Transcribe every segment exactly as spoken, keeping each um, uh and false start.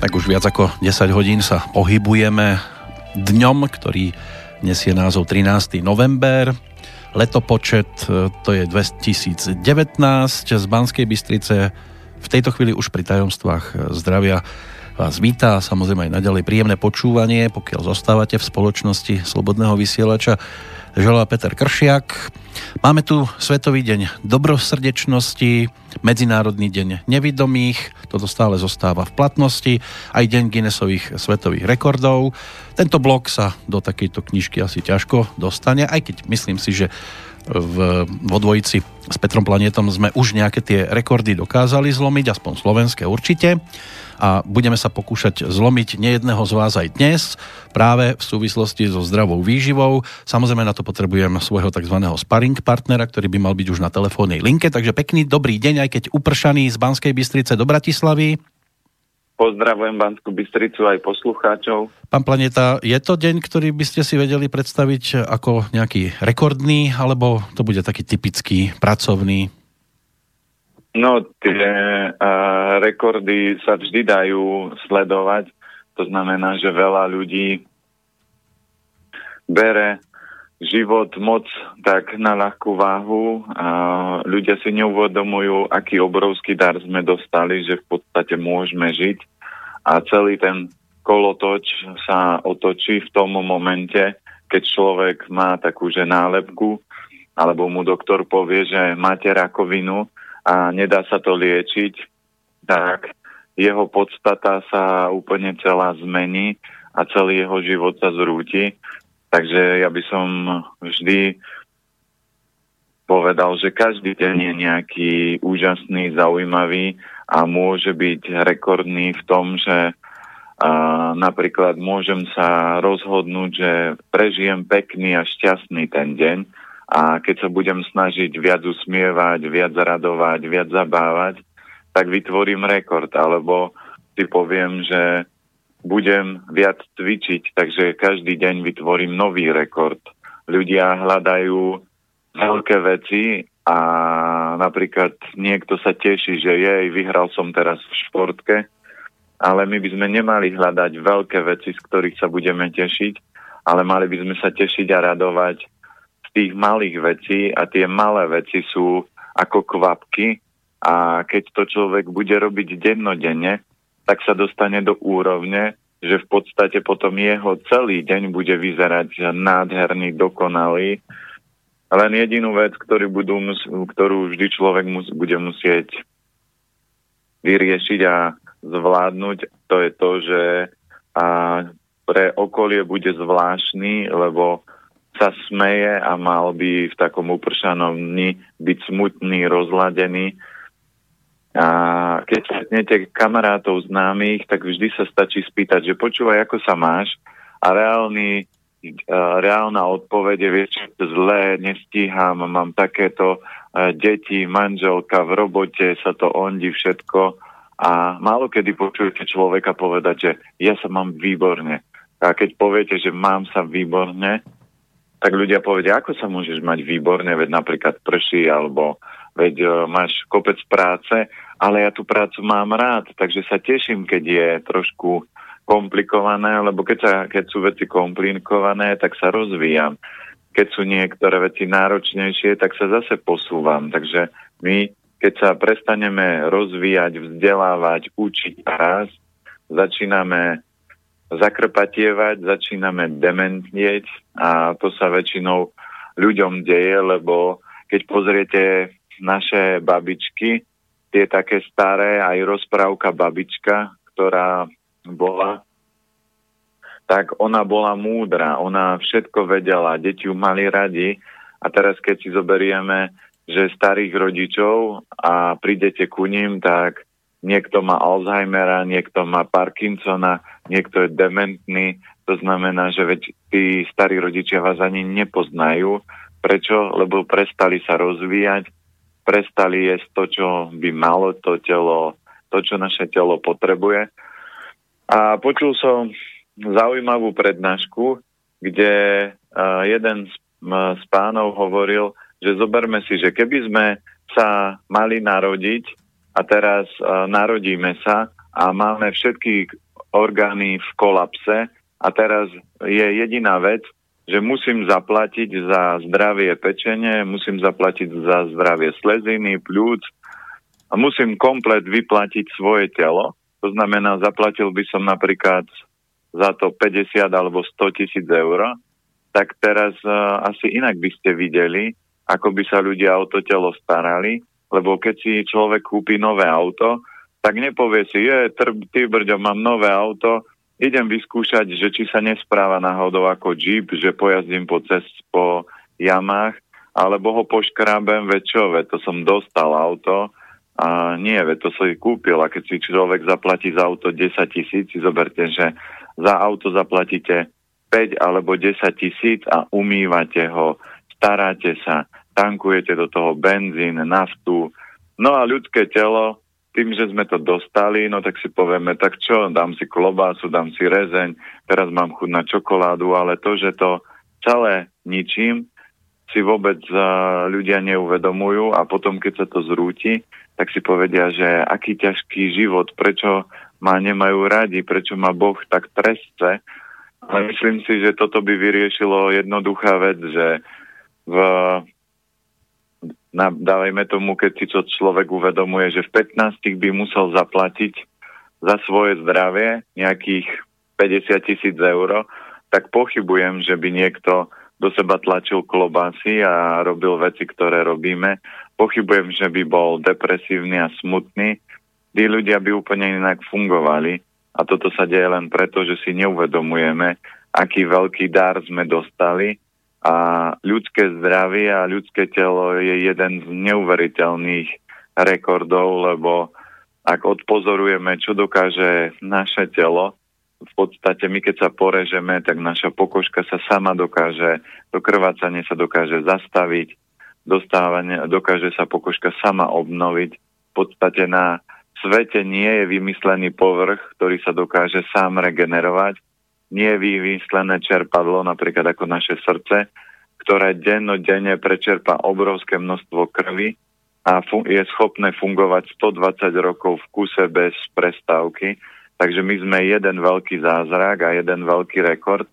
Tak už viac ako desať hodín sa pohybujeme dňom, ktorý nesie názov trinásteho november. Letopočet to je dvetisícdevätnásť. Z Banskej Bystrice v tejto chvíli už pri tajomstvách zdravia vás víta. Samozrejme aj naďalej príjemné počúvanie, pokiaľ zostávate v spoločnosti Slobodného vysielača. Želá Peter Kršiak. Máme tu Svetový deň dobrosrdečnosti, Medzinárodný deň nevidomých, toto stále zostáva v platnosti, aj deň Guinnessových svetových rekordov. Tento blok sa do takejto knižky asi ťažko dostane, aj keď myslím si, že v, vo dvojici s Petrom Planétom sme už nejaké tie rekordy dokázali zlomiť, aspoň slovenské určite. A budeme sa pokúšať zlomiť nejedného z vás aj dnes, práve v súvislosti so zdravou výživou. Samozrejme na to potrebujem svojho tzv. Sparring partnera, ktorý by mal byť už na telefónnej linke. Takže pekný dobrý deň, aj keď upršaný z Banskej Bystrice do Bratislavy. Pozdravujem Banskú Bystricu aj poslucháčov. Pán Planéta, je to deň, ktorý by ste si vedeli predstaviť ako nejaký rekordný, alebo to bude taký typický, pracovný? No, tie uh, rekordy sa vždy dajú sledovať. To znamená, že veľa ľudí bere život moc tak na ľahkú váhu a ľudia si neuvedomujú, aký obrovský dar sme dostali, že v podstate môžeme žiť a celý ten kolotoč sa otočí v tom momente, keď človek má takú, že nálepku, alebo mu doktor povie, že máte rakovinu a nedá sa to liečiť, tak jeho podstata sa úplne celá zmení a celý jeho život sa zrúti. Takže ja by som vždy povedal, že každý deň je nejaký úžasný, zaujímavý a môže byť rekordný v tom, že a, napríklad môžem sa rozhodnúť, že prežijem pekný a šťastný ten deň. A keď sa budem snažiť viac usmievať, viac radovať, viac zabávať, tak vytvorím rekord. Alebo si poviem, že budem viac cvičiť, takže každý deň vytvorím nový rekord. Ľudia hľadajú veľké veci a napríklad niekto sa teší, že jej, vyhral som teraz v športke, ale my by sme nemali hľadať veľké veci, z ktorých sa budeme tešiť, ale mali by sme sa tešiť a radovať tých malých vecí a tie malé veci sú ako kvapky a keď to človek bude robiť dennodenne, tak sa dostane do úrovne, že v podstate potom jeho celý deň bude vyzerať nádherný, dokonalý. Len jedinú vec, ktorú, budú, ktorú vždy človek mus, bude musieť vyriešiť a zvládnuť, to je to, že a pre okolie bude zvláštny, lebo sa smeje a mal by v takom upršanom dni byť smutný, rozladený. A keď stretnete kamarátov známych, tak vždy sa stačí spýtať, že počúvaj, ako sa máš? A reálny, uh, reálna odpoveď je, vieš, zlé, nestíham, mám takéto uh, deti, manželka, v robote sa to ondí všetko. A málo kedy počujete človeka povedať, že ja sa mám výborne. A keď poviete, že mám sa výborne, tak ľudia povedia, ako sa môžeš mať výborne, veď napríklad prší, alebo veď uh, máš kopec práce, ale ja tú prácu mám rád, takže sa teším, keď je trošku komplikované, lebo keď, sa, keď sú veci komplikované, tak sa rozvíjam. Keď sú niektoré veci náročnejšie, tak sa zase posúvam. Takže my, keď sa prestaneme rozvíjať, vzdelávať, učiť a rásť, začíname zakrpatievať, začíname dementnieť a to sa väčšinou ľuďom deje, lebo keď pozriete naše babičky, tie také staré, aj rozprávka babička, ktorá bola, tak ona bola múdra, ona všetko vedela, deti ju mali radi a teraz keď si zoberieme, že starých rodičov a prídete ku ním, tak niekto má Alzheimera, niekto má Parkinsona, niekto je dementný. To znamená, že veď tí starí rodičia vás ani nepoznajú. Prečo? Lebo prestali sa rozvíjať, prestali jesť to, čo by malo to telo, to, čo naše telo potrebuje. A počul som zaujímavú prednášku, kde uh, jeden z, uh, z pánov hovoril, že zoberme si, že keby sme sa mali narodiť a teraz uh, narodíme sa a máme všetky orgány v kolapse a teraz je jediná vec, že musím zaplatiť za zdravie pečenie, musím zaplatiť za zdravie sleziny, pľúc a musím komplet vyplatiť svoje telo. To znamená, zaplatil by som napríklad za to päťdesiat alebo sto tisíc eur, tak teraz uh, asi inak by ste videli, ako by sa ľudia o to telo starali, lebo keď si človek kúpi nové auto, tak nepovie si, je, ty brďo, mám nové auto, idem vyskúšať, že či sa nespráva náhodou ako Jeep, že pojazdím po cest po jamách, alebo ho poškrábem, veď čo, veď to som dostal auto, a nie, veď to si kúpil, a keď si človek zaplatí za auto desať tisíc, si zoberte, že za auto zaplatíte päť alebo desať tisíc a umývate ho, staráte sa, tankujete do toho benzín, naftu, no a ľudské telo, tým, že sme to dostali, no tak si povieme, tak čo, dám si klobásu, dám si rezeň, teraz mám chuť na čokoládu, ale to, že to celé ničím, si vôbec uh, ľudia neuvedomujú a potom, keď sa to zrúti, tak si povedia, že aký ťažký život, prečo ma nemajú radi, prečo ma Boh tak trestce. Ale myslím si, že toto by vyriešilo jednoduchá vec, že v, na, dávajme tomu, keď si to človek uvedomuje, že v pätnástich by musel zaplatiť za svoje zdravie nejakých päťdesiat tisíc eur, tak pochybujem, že by niekto do seba tlačil klobásy a robil veci, ktoré robíme. Pochybujem, že by bol depresívny a smutný. Tí ľudia by úplne inak fungovali a toto sa deje len preto, že si neuvedomujeme, aký veľký dar sme dostali a ľudské zdravie a ľudské telo je jeden z neuveriteľných rekordov, lebo ak odpozorujeme, čo dokáže naše telo, v podstate my keď sa porežeme, tak naša pokožka sa sama dokáže, to krvácanie sa dokáže zastaviť, dostávanie, dokáže sa pokožka sama obnoviť. V podstate na svete nie je vymyslený povrch, ktorý sa dokáže sám regenerovať. Nie je vymyslené čerpadlo, napríklad ako naše srdce, ktoré dennodenne prečerpá obrovské množstvo krvi a fu- je schopné fungovať stodvadsať rokov v kuse bez prestávky. Takže my sme jeden veľký zázrak a jeden veľký rekord,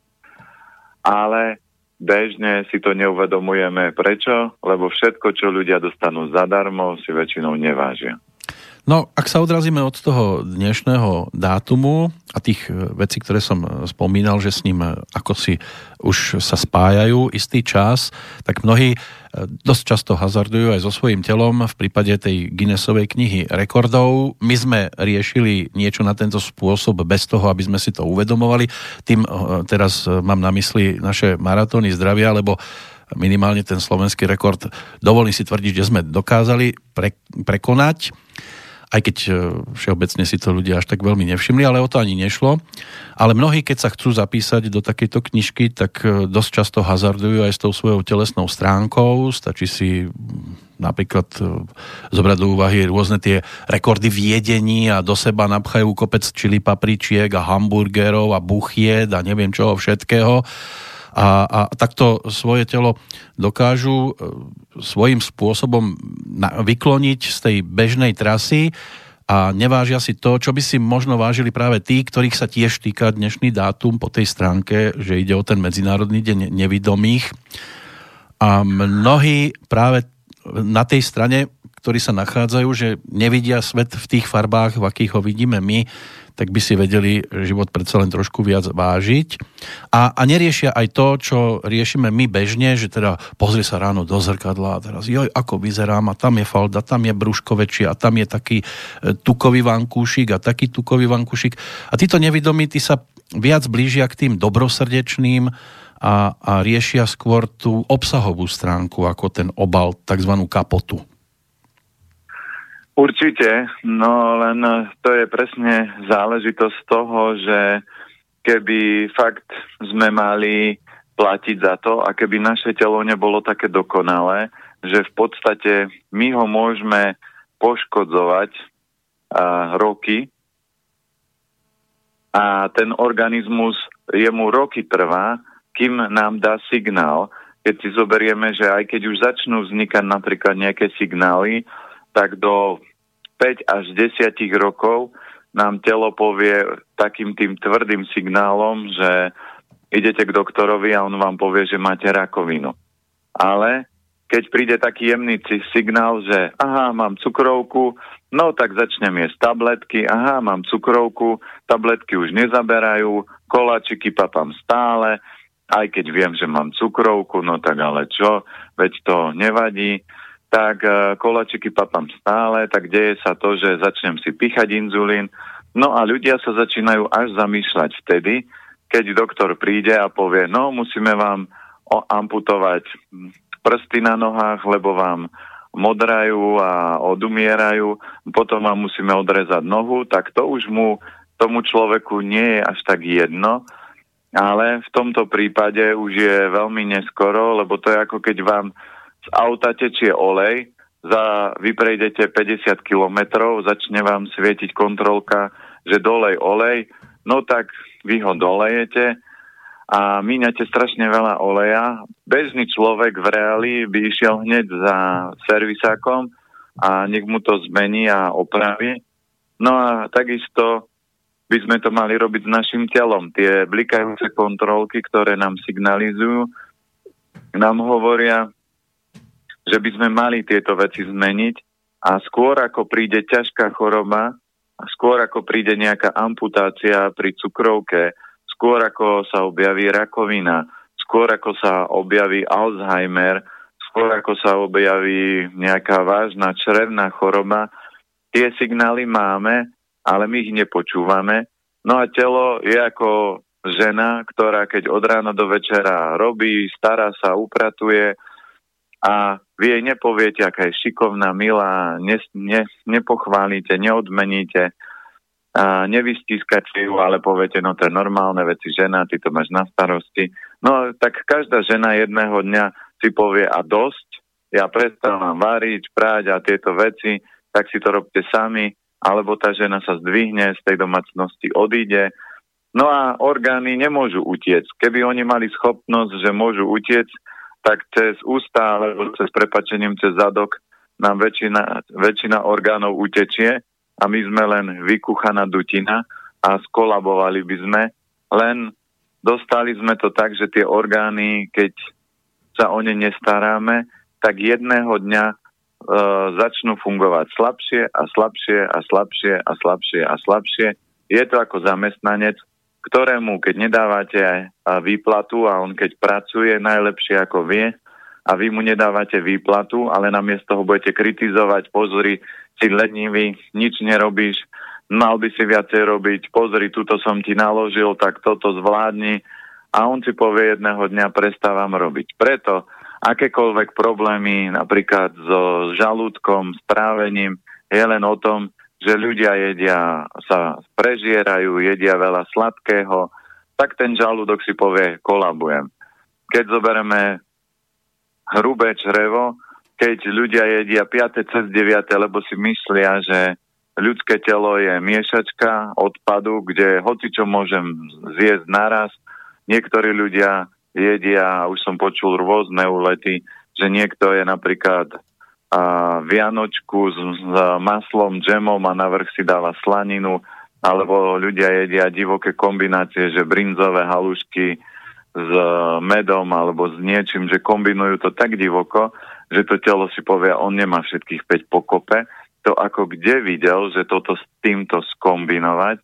ale bežne si to neuvedomujeme. Prečo? Lebo všetko, čo ľudia dostanú zadarmo, si väčšinou nevážia. No, ak sa odrazíme od toho dnešného dátumu a tých vecí, ktoré som spomínal, že s ním ako si už sa spájajú istý čas, tak mnohí dosť často hazardujú aj so svojím telom v prípade tej Guinnessovej knihy rekordov. My sme riešili niečo na tento spôsob bez toho, aby sme si to uvedomovali. Tým teraz mám na mysli naše maratóny zdravia, lebo minimálne ten slovenský rekord, dovolím si tvrdiť, že sme dokázali pre, prekonať, aj keď všeobecne si to ľudia až tak veľmi nevšimli, ale o to ani nešlo. Ale mnohí, keď sa chcú zapísať do takejto knižky, tak dosť často hazardujú aj s tou svojou telesnou stránkou. Stačí si napríklad zobrať do úvahy rôzne tie rekordy v jedení a do seba napchajú kopec čili papričiek a hamburgerov a buchied a neviem čoho všetkého. A, a takto svoje telo dokážu svojím spôsobom vykloniť z tej bežnej trasy a nevážia si to, čo by si možno vážili práve tí, ktorých sa tiež týka dnešný dátum po tej stránke, že ide o ten Medzinárodný deň nevidomých. A mnohí práve na tej strane, ktorí sa nachádzajú, že nevidia svet v tých farbách, v akých ho vidíme my, tak by si vedeli život predsa len trošku viac vážiť. A, a neriešia aj to, čo riešime my bežne, že teda pozrie sa ráno do zrkadla a teraz joj, ako vyzerám a tam je falda, tam je brúško väčšie a tam je taký tukový vankúšik a taký tukový vankúšik. A títo nevidomí, tí sa viac blížia k tým dobrosrdečným a, a riešia skôr tú obsahovú stránku ako ten obal, takzvanú kapotu. Určite, no len to je presne záležitosť toho, že keby fakt sme mali platiť za to a keby naše telo nebolo také dokonalé, že v podstate my ho môžeme poškodzovať a, roky a ten organizmus, jemu roky trvá, kým nám dá signál. Keď si zoberieme, že aj keď už začnú vznikať napríklad nejaké signály, tak do päť až desať rokov nám telo povie takým tým tvrdým signálom, že idete k doktorovi a on vám povie, že máte rakovinu. Ale keď príde taký jemný signál, že aha, mám cukrovku, no tak začnem jesť tabletky, aha, mám cukrovku, tabletky už nezaberajú, koláčiky papám stále, aj keď viem, že mám cukrovku, no tak ale čo, veď to nevadí, tak uh, koláčiky papám stále, tak deje sa to, že začnem si píchať inzulín, no a ľudia sa začínajú až zamýšľať vtedy, keď doktor príde a povie, no musíme vám amputovať prsty na nohách, lebo vám modrajú a odumierajú, potom vám musíme odrezať nohu, tak to už mu, tomu človeku nie je až tak jedno, ale v tomto prípade už je veľmi neskoro, lebo to je ako keď vám z auta tečie olej, za, vy prejdete päťdesiat kilometrov, začne vám svietiť kontrolka, že dolej olej, no tak vy ho dolejete a míňate strašne veľa oleja. Bežný človek v reáli by išiel hneď za servisákom a nech mu to zmení a opraví. No a takisto by sme to mali robiť s našim telom. Tie blikajúce kontrolky, ktoré nám signalizujú, nám hovoria, že by sme mali tieto veci zmeniť a skôr ako príde ťažká choroba, a skôr ako príde nejaká amputácia pri cukrovke, skôr ako sa objaví rakovina, skôr ako sa objaví Alzheimer, skôr ako sa objaví nejaká vážna črevná choroba, tie signály máme, ale my ich nepočúvame. No a telo je ako žena, ktorá keď od rána do večera robí, stará sa, upratuje a vy jej nepoviete, aká je šikovná, milá, ne, ne, nepochválite, neodmeníte, a nevystískate ju, ale poviete, no to je normálne veci žena, ty to máš na starosti. No tak každá žena jedného dňa si povie a dosť, ja prestávam variť, práť a tieto veci, tak si to robte sami, alebo tá žena sa zdvihne, z tej domácnosti odíde. No a orgány nemôžu utiecť. Keby oni mali schopnosť, že môžu utiecť, tak cez ústa alebo cez prepačením cez zadok nám väčšina, väčšina orgánov utečie a my sme len vykúchaná dutina a skolabovali by sme. Len dostali sme to tak, že tie orgány, keď sa o ne nestaráme, tak jedného dňa e, začnú fungovať slabšie a slabšie a slabšie a slabšie a slabšie. Je to ako zamestnanec, ktorému, keď nedávate výplatu a on keď pracuje najlepšie ako vie a vy mu nedávate výplatu, ale namiesto toho budete kritizovať, pozri, si lenivý, nič nerobíš, mal by si viacej robiť, pozri, tuto som ti naložil, tak toto zvládni a on si povie jedného dňa prestávam robiť. Preto akékoľvek problémy, napríklad so žalúdkom, s trávením, je len o tom, že ľudia jedia, sa prežierajú, jedia veľa sladkého, tak ten žalúdok si povie, kolabujem. Keď zoberieme hrubé črevo, keď ľudia jedia piate cez deviate, lebo si myslia, že ľudské telo je miešačka odpadu, kde hocičo môžem zjesť naraz. Niektorí ľudia jedia, už som počul rôzne úlety, že niekto je napríklad a vianočku s, s maslom, džemom a navrch si dáva slaninu, alebo ľudia jedia divoké kombinácie, že brinzové halušky s medom alebo s niečím, že kombinujú to tak divoko, že to telo si povie, on nemá všetkých päť pokope, to ako kde videl, že toto s týmto skombinovať.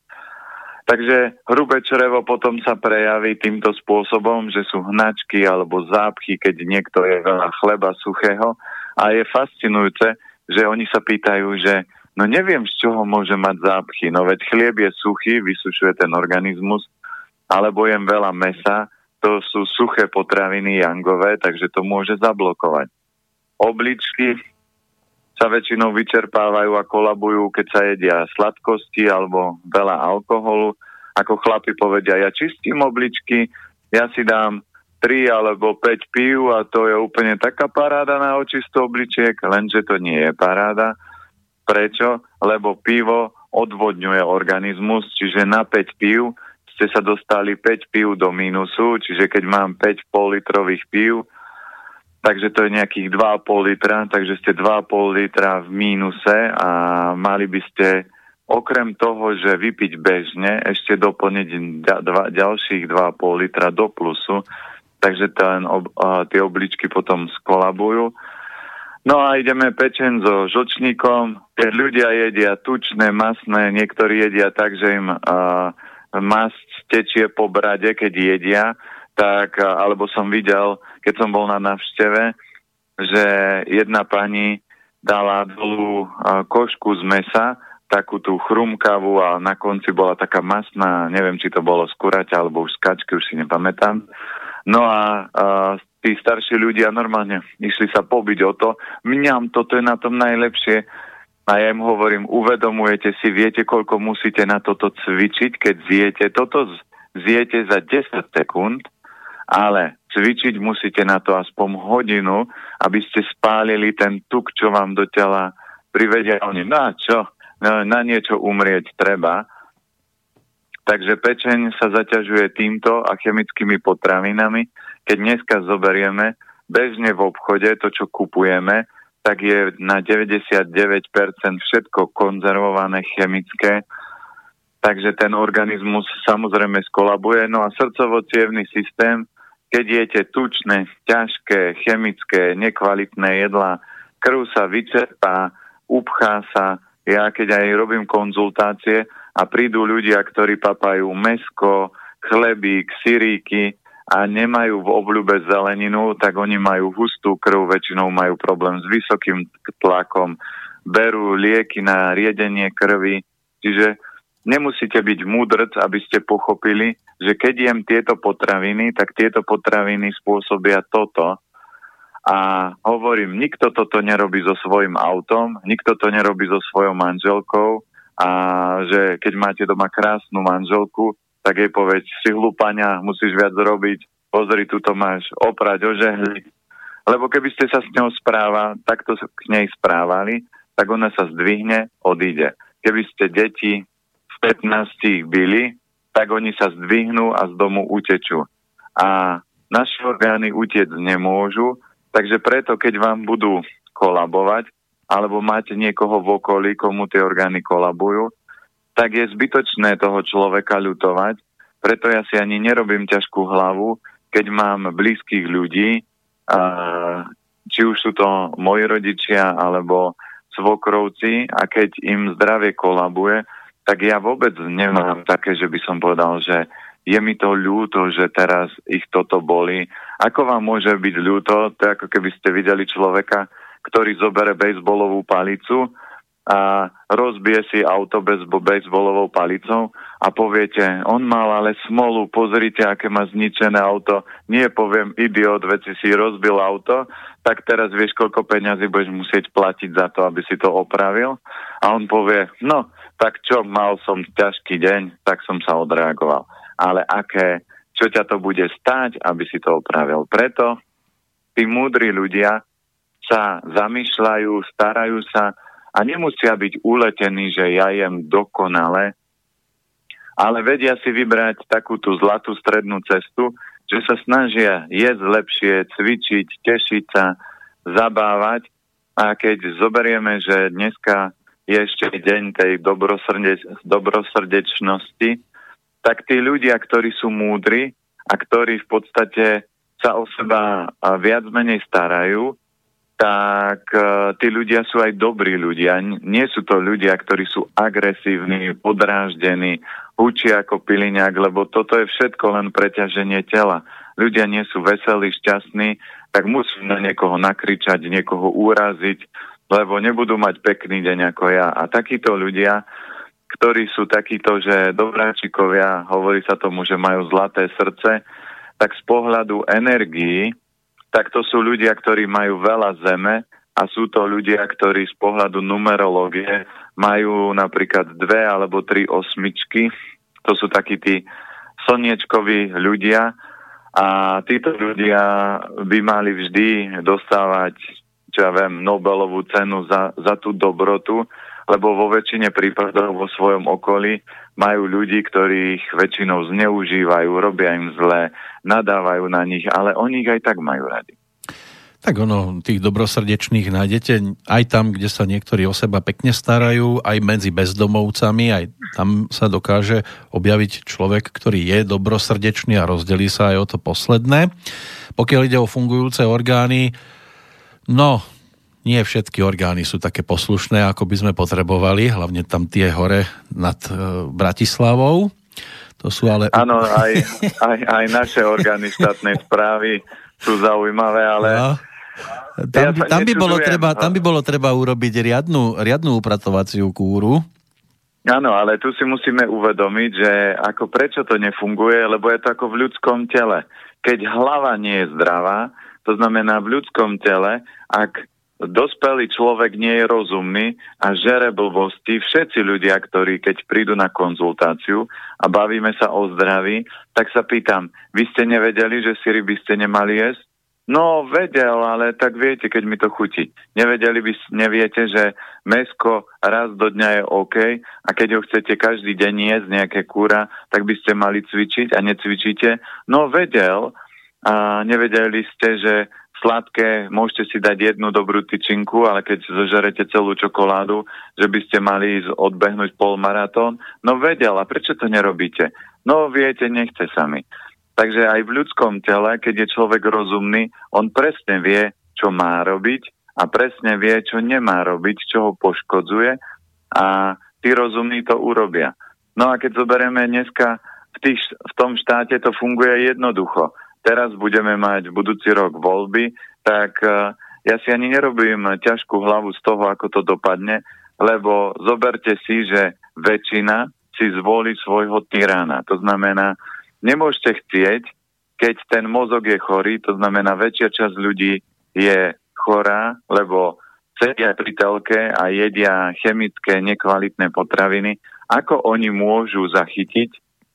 Takže hrubé črevo potom sa prejaví týmto spôsobom, že sú hnačky alebo zápchy, keď niekto je veľa chleba suchého. A je fascinujúce, že oni sa pýtajú, že no neviem, z čoho môže mať zápchy. No veď chlieb je suchý, vysušuje ten organizmus, alebo jem veľa mesa, to sú suché potraviny jangové, takže to môže zablokovať. Obličky sa väčšinou vyčerpávajú a kolabujú, keď sa jedia sladkosti alebo veľa alkoholu. Ako chlapi povedia, ja čistím obličky, ja si dám tri alebo päť pív a to je úplne taká paráda na očisto obličiek, lenže to nie je paráda. Prečo? Lebo pivo odvodňuje organizmus, čiže na päť pív ste sa dostali päť pív do mínusu, čiže keď mám päť politrových pív, takže to je nejakých dva a pol litra, takže ste dva a pol litra v mínuse a mali by ste okrem toho, že vypiť bežne, ešte doplniť dva, ďalších dva a pol litra do plusu, takže ten, ob, a, tie obličky potom skolabujú. No a ideme pečeň so žlčníkom, keď ľudia jedia tučné, masné, niektorí jedia tak, že im a, masť tečie po brade, keď jedia, tak, a, alebo som videl, keď som bol na návšteve, že jedna pani dala dolu a, košku z mesa, takú tú chrumkavú a na konci bola taká masná, neviem, či to bolo z kuraťa alebo už z kačky, už si nepamätám. No a, a tí starší ľudia normálne išli sa pobiť o to. Mňam, toto je na tom najlepšie. A ja im hovorím, uvedomujete si, viete, koľko musíte na toto cvičiť, keď zjete. Toto zjete za desať sekúnd, ale cvičiť musíte na to aspoň hodinu, aby ste spálili ten tuk, čo vám do tela privedia. Oni, no čo? Na niečo umrieť treba. Takže pečeň sa zaťažuje týmto a chemickými potravinami. Keď dneska zoberieme bežne v obchode to, čo kupujeme, tak je na deväťdesiatdeväť percent všetko konzervované, chemické. Takže ten organizmus samozrejme skolabuje. No a srdcovo-cievny systém, keď jete tučné, ťažké, chemické, nekvalitné jedlá, krv sa vyčerpá, upchá sa. Ja keď aj robím konzultácie a prídu ľudia, ktorí papajú mäsko, chlebík, syríky a nemajú v obľúbe zeleninu, tak oni majú hustú krv, väčšinou majú problém s vysokým tlakom, berú lieky na riedenie krvi. Čiže nemusíte byť múdrc, aby ste pochopili, že keď jem tieto potraviny, tak tieto potraviny spôsobia toto. A hovorím, nikto toto nerobí so svojím autom, nikto to nerobí so svojou manželkou a že keď máte doma krásnu manželku, tak jej povedz, si hlúpania, musíš viac robiť, pozri, tuto máš oprať, ožehliť. Lebo keby ste sa s ňou správa, takto k nej správali, tak ona sa zdvihne, odíde. Keby ste deti v pätnástich byli, tak oni sa zdvihnú a z domu utečú. A naše orgány utiec nemôžu. Takže preto, keď vám budú kolabovať, alebo máte niekoho v okolí, komu tie orgány kolabujú, tak je zbytočné toho človeka ľutovať. Preto ja si ani nerobím ťažkú hlavu, keď mám blízkych ľudí, či už sú to moji rodičia, alebo svokrovci, a keď im zdravie kolabuje, tak ja vôbec nemám také, že by som povedal, že je mi to ľúto, že teraz ich toto boli. Ako vám môže byť ľúto? To je ako keby ste videli človeka, ktorý zobere bejsbolovú palicu a rozbije si auto bez bejsbolovou palicou a poviete, on mal ale smolu, pozrite, aké má zničené auto. Nie poviem, idiot, veď si rozbil auto, tak teraz vieš, koľko peňazí budeš musieť platiť za to, aby si to opravil. A on povie, no, tak čo, mal som ťažký deň, tak som sa odreagoval. Ale aké, čo ťa to bude stáť, aby si to opravil. Preto tí múdri ľudia sa zamýšľajú, starajú sa a nemusia byť uletení, že ja jem dokonale, ale vedia si vybrať takú tú zlatú strednú cestu, že sa snažia jesť lepšie, cvičiť, tešiť sa, zabávať. A keď zoberieme, že dneska je ešte deň tej dobrosrdeč- dobrosrdečnosti, tak tí ľudia, ktorí sú múdri a ktorí v podstate sa o seba viac menej starajú, tak tí ľudia sú aj dobrí ľudia. Nie sú to ľudia, ktorí sú agresívni, podráždení, hučia ako piliňák, lebo toto je všetko len preťaženie tela. Ľudia nie sú veselí, šťastní, tak musí na niekoho nakričať, niekoho uraziť, lebo nebudú mať pekný deň ako ja. A takíto ľudia, ktorí sú takíto, že dobráčikovia, hovorí sa tomu, že majú zlaté srdce, tak z pohľadu energií, tak to sú ľudia, ktorí majú veľa zeme a sú to ľudia, ktorí z pohľadu numerológie majú napríklad dve alebo tri osmičky. To sú takí tí slniečkoví ľudia a títo ľudia by mali vždy dostávať, čo ja viem, Nobelovú cenu za, za tú dobrotu, lebo vo väčšine prípadov vo svojom okolí majú ľudí, ktorých väčšinou zneužívajú, robia im zle, nadávajú na nich, ale oni ich aj tak majú radi. Tak ono, tých dobrosrdečných nájdete aj tam, kde sa niektorí o seba pekne starajú, aj medzi bezdomovcami, aj tam sa dokáže objaviť človek, ktorý je dobrosrdečný a rozdelí sa aj o to posledné. Pokiaľ ide o fungujúce orgány, no, nie všetky orgány sú také poslušné, ako by sme potrebovali, hlavne tam tie hore nad e, Bratislavou. To sú ale... Áno, aj, aj, aj naše orgány štátnej správy sú zaujímavé, ale... No. Tam, ja tam, by bolo treba, tam by bolo treba urobiť riadnu, riadnu upratovaciu kúru. Áno, ale tu si musíme uvedomiť, že ako prečo to nefunguje, lebo je to ako v ľudskom tele. Keď hlava nie je zdravá, to znamená v ľudskom tele, ak dospelý človek nie je rozumný a žere blbosti, všetci ľudia, ktorí keď prídu na konzultáciu a bavíme sa o zdraví, tak sa pýtam, vy ste nevedeli, že si ryby ste nemali jesť? No, vedel, ale tak viete, keď mi to chutí. Nevedeli by, neviete, že mäsko raz do dňa je OK a keď ho chcete každý deň jesť nejaké kúra, tak by ste mali cvičiť a necvičíte. No, vedel a nevedeli ste, že sladké môžete si dať jednu dobrú tyčinku, ale keď zožerete celú čokoládu, že by ste mali ísť odbehnúť polmaratón. No, vedel, a prečo to nerobíte? No, viete, nechce sa mi. Takže aj v ľudskom tele, keď je človek rozumný, on presne vie, čo má robiť a presne vie, čo nemá robiť, čo ho poškodzuje a tí rozumní to urobia. No a keď zoberieme dneska, v, tých, v tom štáte to funguje jednoducho. Teraz budeme mať v budúci rok voľby, tak uh, ja si ani nerobím ťažkú hlavu z toho, ako to dopadne, lebo zoberte si, že väčšina si zvolí svojho tyrana. To znamená, nemôžete chcieť, keď ten mozog je chorý, to znamená väčšia časť ľudí je chorá, lebo sedia pri telke a jedia chemické, nekvalitné potraviny. Ako oni môžu zachytiť,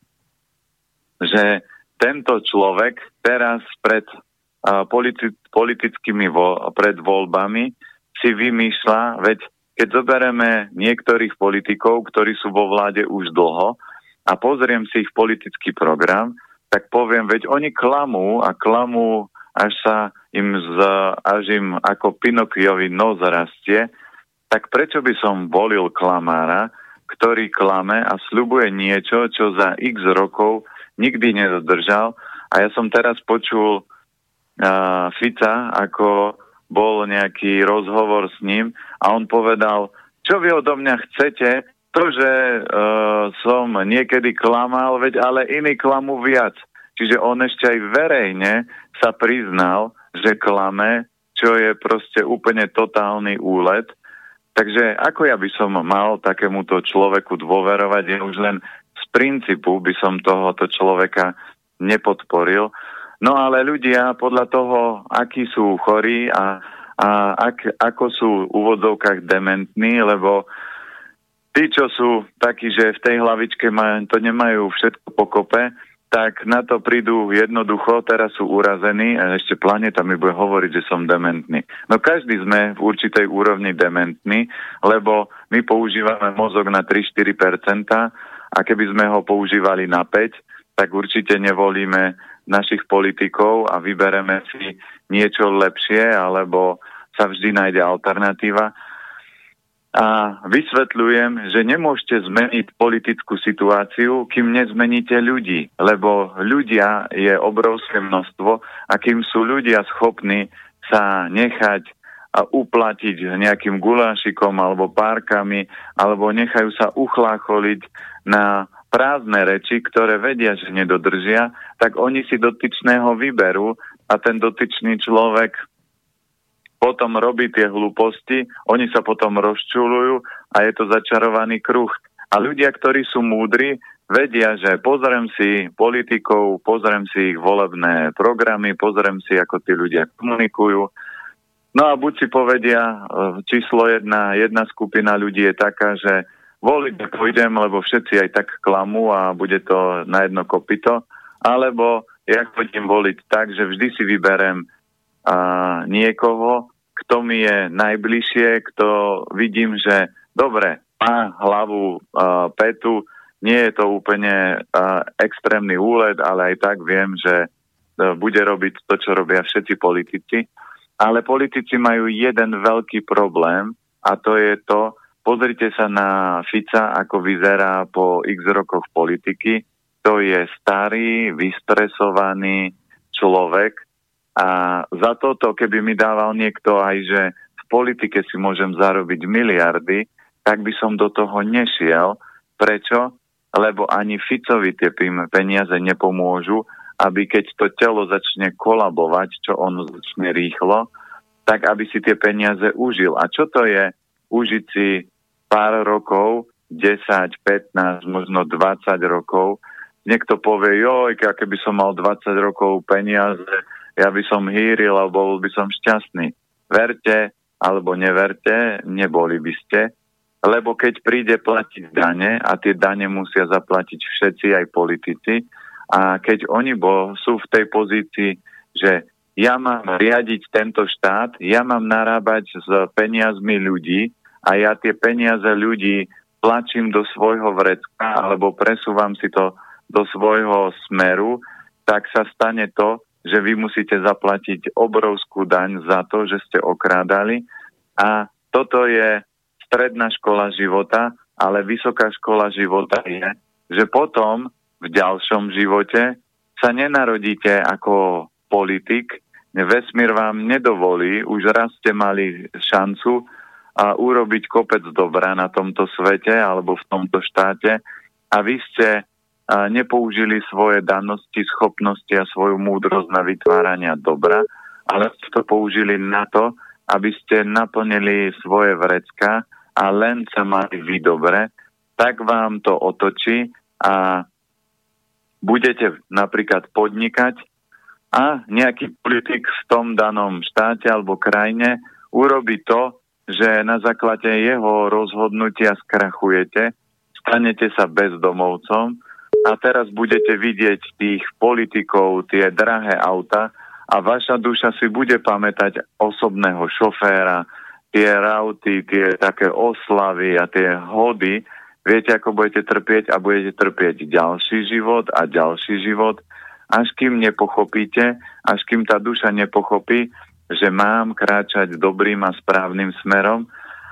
že tento človek teraz pred uh, politi- politickými vo- pred voľbami si vymýšľa, veď keď zoberieme niektorých politikov, ktorí sú vo vláde už dlho, a pozriem si ich politický program, tak poviem, veď oni klamú a klamú, až sa im, z, až im ako Pinokiovi nos rastie, tak prečo by som volil klamára, ktorý klame a sľubuje niečo, čo za x rokov nikdy nedodržal. A ja som teraz počul uh, Fica, ako bol nejaký rozhovor s ním a on povedal, čo vy odo mňa chcete, to, že uh, som niekedy klamal, veď ale iní klamú viac. Čiže on ešte aj verejne sa priznal, že klame, čo je proste úplne totálny úlet. Takže ako ja by som mal takémuto človeku dôverovať, je už len z princípu by som tohoto človeka nepodporil. No ale ľudia podľa toho, akí sú chorí a, a ak, ako sú v úvodzovkách dementní, lebo tí, čo sú takí, že v tej hlavičke maj, to nemajú všetko pokope, tak na to prídu jednoducho, teraz sú urazení a ešte planeta mi bude hovoriť, že som dementný. No každý sme v určitej úrovni dementný, lebo my používame mozog na tri až štyri percentá a keby sme ho používali na päť, tak určite nevolíme našich politikov a vybereme si niečo lepšie, alebo sa vždy nájde alternatíva. A vysvetľujem, že nemôžete zmeniť politickú situáciu, kým nezmeníte ľudí, lebo ľudia je obrovské množstvo a kým sú ľudia schopní sa nechať a uplatiť nejakým gulášikom alebo párkami, alebo nechajú sa uchlácholiť na prázdne reči, ktoré vedia, že nedodržia, tak oni si dotyčného vyberú a ten dotyčný človek potom robí tie hlúposti, oni sa potom rozčuľujú a je to začarovaný kruh. A ľudia, ktorí sú múdri, vedia, že pozriem si politikov, pozriem si ich volebné programy, pozriem si, ako tí ľudia komunikujú. No a buď si povedia, číslo jedna, jedna skupina ľudí je taká, že voliť nepôjdem, lebo všetci aj tak klamú a bude to na jedno kopyto, alebo ja chodím voliť tak, že vždy si vyberem a niekoho, kto mi je najbližšie, kto vidím, že dobre, má hlavu a petu, nie je to úplne a, extrémny úlet, ale aj tak viem, že a, bude robiť to, čo robia všetci politici. Ale politici majú jeden veľký problém a to je to, pozrite sa na Fica, ako vyzerá po x rokoch politiky. To je starý, vystresovaný človek a za toto, keby mi dával niekto aj, že v politike si môžem zarobiť miliardy, tak by som do toho nešiel. Prečo? Lebo ani Ficovi tie peniaze nepomôžu, aby keď to telo začne kolabovať, čo on začne rýchlo, tak aby si tie peniaze užil. A čo to je? Užiť si pár rokov, desať, pätnásť, možno dvadsať rokov. Niekto povie, joj, keby som mal dvadsať rokov peniaze, ja by som hýril a bol by som šťastný. Verte alebo neverte, neboli by ste, lebo keď príde platiť dane, a tie dane musia zaplatiť všetci, aj politici, a keď oni bol, sú v tej pozícii, že ja mám riadiť tento štát, ja mám narábať s peniazmi ľudí a ja tie peniaze ľudí tlačím do svojho vrecka alebo presúvam si to do svojho smeru, tak sa stane to, že vy musíte zaplatiť obrovskú daň za to, že ste okrádali. A toto je stredná škola života, ale vysoká škola života je, že potom v ďalšom živote sa nenarodíte ako politik. Vesmír vám nedovolí, už raz ste mali šancu a urobiť kopec dobra na tomto svete alebo v tomto štáte a vy ste a nepoužili svoje danosti, schopnosti a svoju múdrosť na vytvárania dobra, ale ste to použili na to, aby ste naplnili svoje vrecka a len sa mali vy dobre, tak vám to otočí a budete napríklad podnikať a nejaký politik v tom danom štáte alebo krajine urobí to, že na základe jeho rozhodnutia skrachujete, stanete sa bezdomovcom a teraz budete vidieť tých politikov, tie drahé auta a vaša duša si bude pamätať osobného šoféra, tie rauty, tie také oslavy a tie hody. Viete, ako budete trpieť a budete trpieť ďalší život a ďalší život, až kým nepochopíte, až kým tá duša nepochopí, že mám kráčať dobrým a správnym smerom.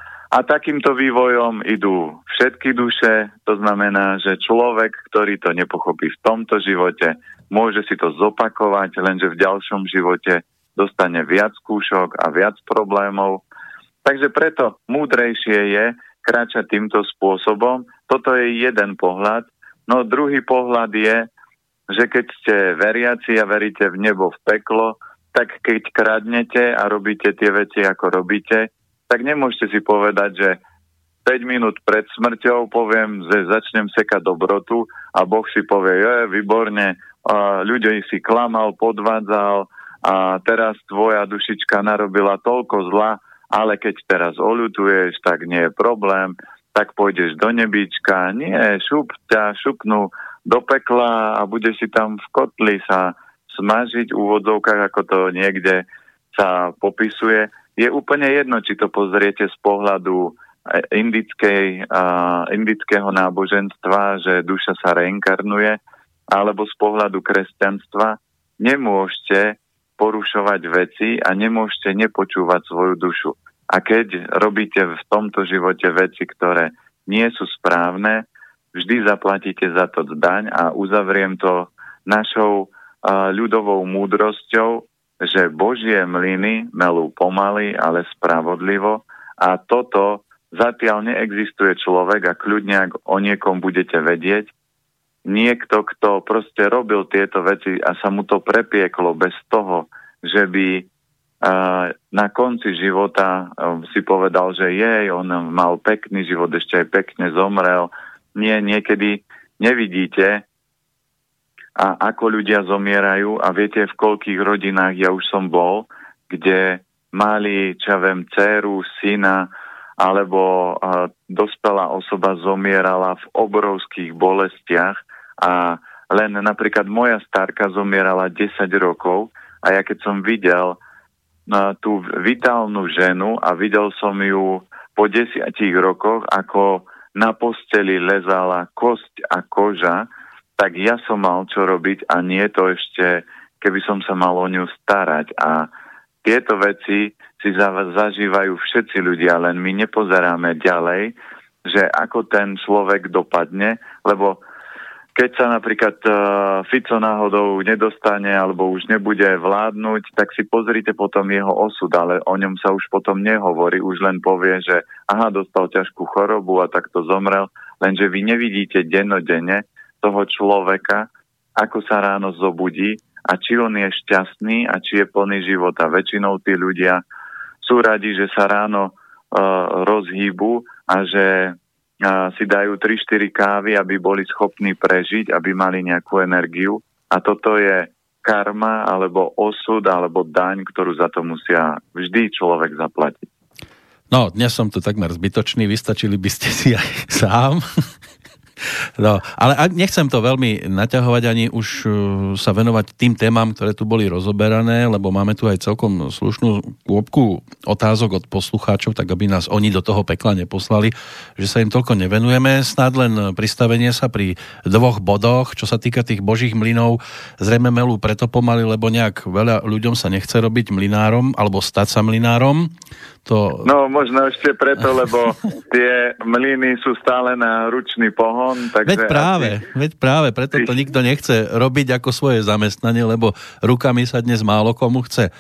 A takýmto vývojom idú všetky duše, to znamená, že človek, ktorý to nepochopí v tomto živote, môže si to zopakovať, lenže v ďalšom živote dostane viac skúšok a viac problémov. Takže preto múdrejšie je kráčať týmto spôsobom. Toto je jeden pohľad. No druhý pohľad je, že keď ste veriaci a veríte v nebo, v peklo, tak keď kradnete a robíte tie veci, ako robíte, tak nemôžete si povedať, že päť minút pred smrťou poviem, že začnem sekať dobrotu a Boh si povie, je, výborne, ľudí si klamal, podvádzal a teraz tvoja dušička narobila toľko zla, ale keď teraz oľutuješ, tak nie je problém, tak pôjdeš do nebíčka. Nie, šup ťa, šupnú do pekla a budeš si tam v kotli sa smažiť v úvodzovkách, ako to niekde sa popisuje. Je úplne jedno, či to pozriete z pohľadu indickej, uh, indického náboženstva, že duša sa reinkarnuje, alebo z pohľadu kresťanstva. Nemôžete porušovať veci a nemôžete nepočúvať svoju dušu. A keď robíte v tomto živote veci, ktoré nie sú správne, vždy zaplatíte za to daň a uzavriem to našou uh, ľudovou múdrosťou, že Božie mlyny melú pomaly, ale spravodlivo a toto zatiaľ neexistuje človek a kľudne, ak o niekom budete vedieť, niekto, kto proste robil tieto veci a sa mu to prepieklo bez toho, že by uh, na konci života uh, si povedal, že jej, on mal pekný život, ešte aj pekne zomrel. Nie, niekedy nevidíte, a ako ľudia zomierajú a viete, v koľkých rodinách ja už som bol, kde mali, čo viem, dceru, syna, alebo a, dospelá osoba zomierala v obrovských bolestiach a len napríklad moja starka zomierala desať rokov a ja keď som videl na tú vitálnu ženu a videl som ju po desiatich rokoch, ako na posteli lezala kosť a koža, tak ja som mal čo robiť a nie to ešte, keby som sa mal o ňu starať. A tieto veci si zažívajú všetci ľudia, len my nepozeráme ďalej, že ako ten človek dopadne, lebo keď sa napríklad uh, Fico náhodou nedostane alebo už nebude vládnuť, tak si pozrite potom jeho osud, ale o ňom sa už potom nehovorí, už len povie, že aha, dostal ťažkú chorobu a takto zomrel, lenže vy nevidíte dennodenne toho človeka, ako sa ráno zobudí a či on je šťastný a či je plný života. Väčšinou tí ľudia sú radi, že sa ráno uh, rozhýbu a že uh, si dajú tri štyri kávy, aby boli schopní prežiť, aby mali nejakú energiu. A toto je karma, alebo osud, alebo daň, ktorú za to musia vždy človek zaplatiť. No, dnes som tu takmer zbytočný, vystačili by ste si aj sám. No, ale nechcem to veľmi naťahovať ani už sa venovať tým témam, ktoré tu boli rozoberané, lebo máme tu aj celkom slušnú kôpku otázok od poslucháčov, tak aby nás oni do toho pekla neposlali, že sa im toľko nevenujeme. Snad len pristavenie sa pri dvoch bodoch, čo sa týka tých božích mlynov, zrejme melú preto pomaly, lebo nejak veľa ľuďom sa nechce robiť mlynárom alebo stať sa mlynárom. To... No, možno ešte preto, lebo tie mlyny sú stále na ručný pohon. Takže veď práve, asi... veď práve, preto to nikto nechce robiť ako svoje zamestnanie, lebo rukami sa dnes málo komu chce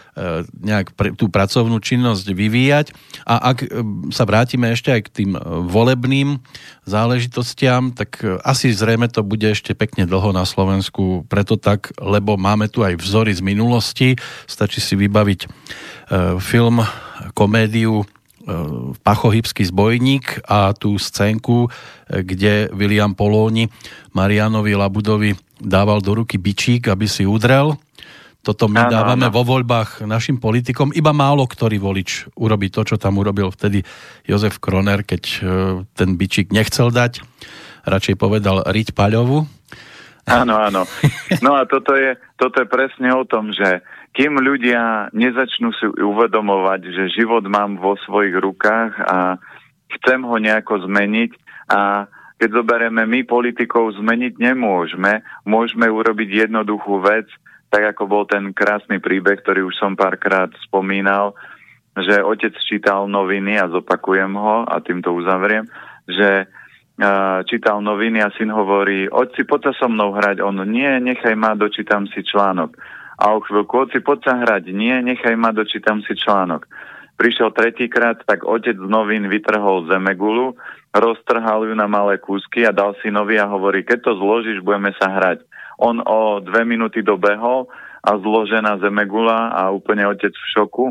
nejak pre, tú pracovnú činnosť vyvíjať. A ak sa vrátime ešte aj k tým volebným záležitostiam, tak asi zrejme to bude ešte pekne dlho na Slovensku. Preto tak, lebo máme tu aj vzory z minulosti. Stačí si vybaviť e, film, komédiu Pachohybský zbojník a tú scénku, kde William Polóni Marianovi Labudovi dával do ruky bičík, aby si udrel. Toto my ano, dávame ano. vo voľbách našim politikom. Iba málo ktorý volič urobí to, čo tam urobil vtedy Jozef Kroner, keď ten bičík nechcel dať. Radšej povedal riť paľovu. Áno, áno. No a toto je, toto je presne o tom, že kým ľudia nezačnú si uvedomovať, že život mám vo svojich rukách a chcem ho nejako zmeniť a keď zoberieme my politikov zmeniť nemôžeme, môžeme urobiť jednoduchú vec, tak ako bol ten krásny príbeh, ktorý už som párkrát spomínal, že otec čítal noviny a zopakujem ho a týmto uzavriem, že uh, čítal noviny a syn hovorí, otci, poď sa so mnou hrať. On, nie, nechaj ma, dočítam si článok. A o chvíľku, otci, poď sa hrať. Nie, nechaj ma, dočítam si článok. Prišiel tretíkrát, tak otec z novín vytrhol zemegulu, roztrhal ju na malé kúsky a dal synovi a hovorí, keď to zložíš, budeme sa hrať. On o dve minúty dobehol a zložená zemegula a úplne otec v šoku.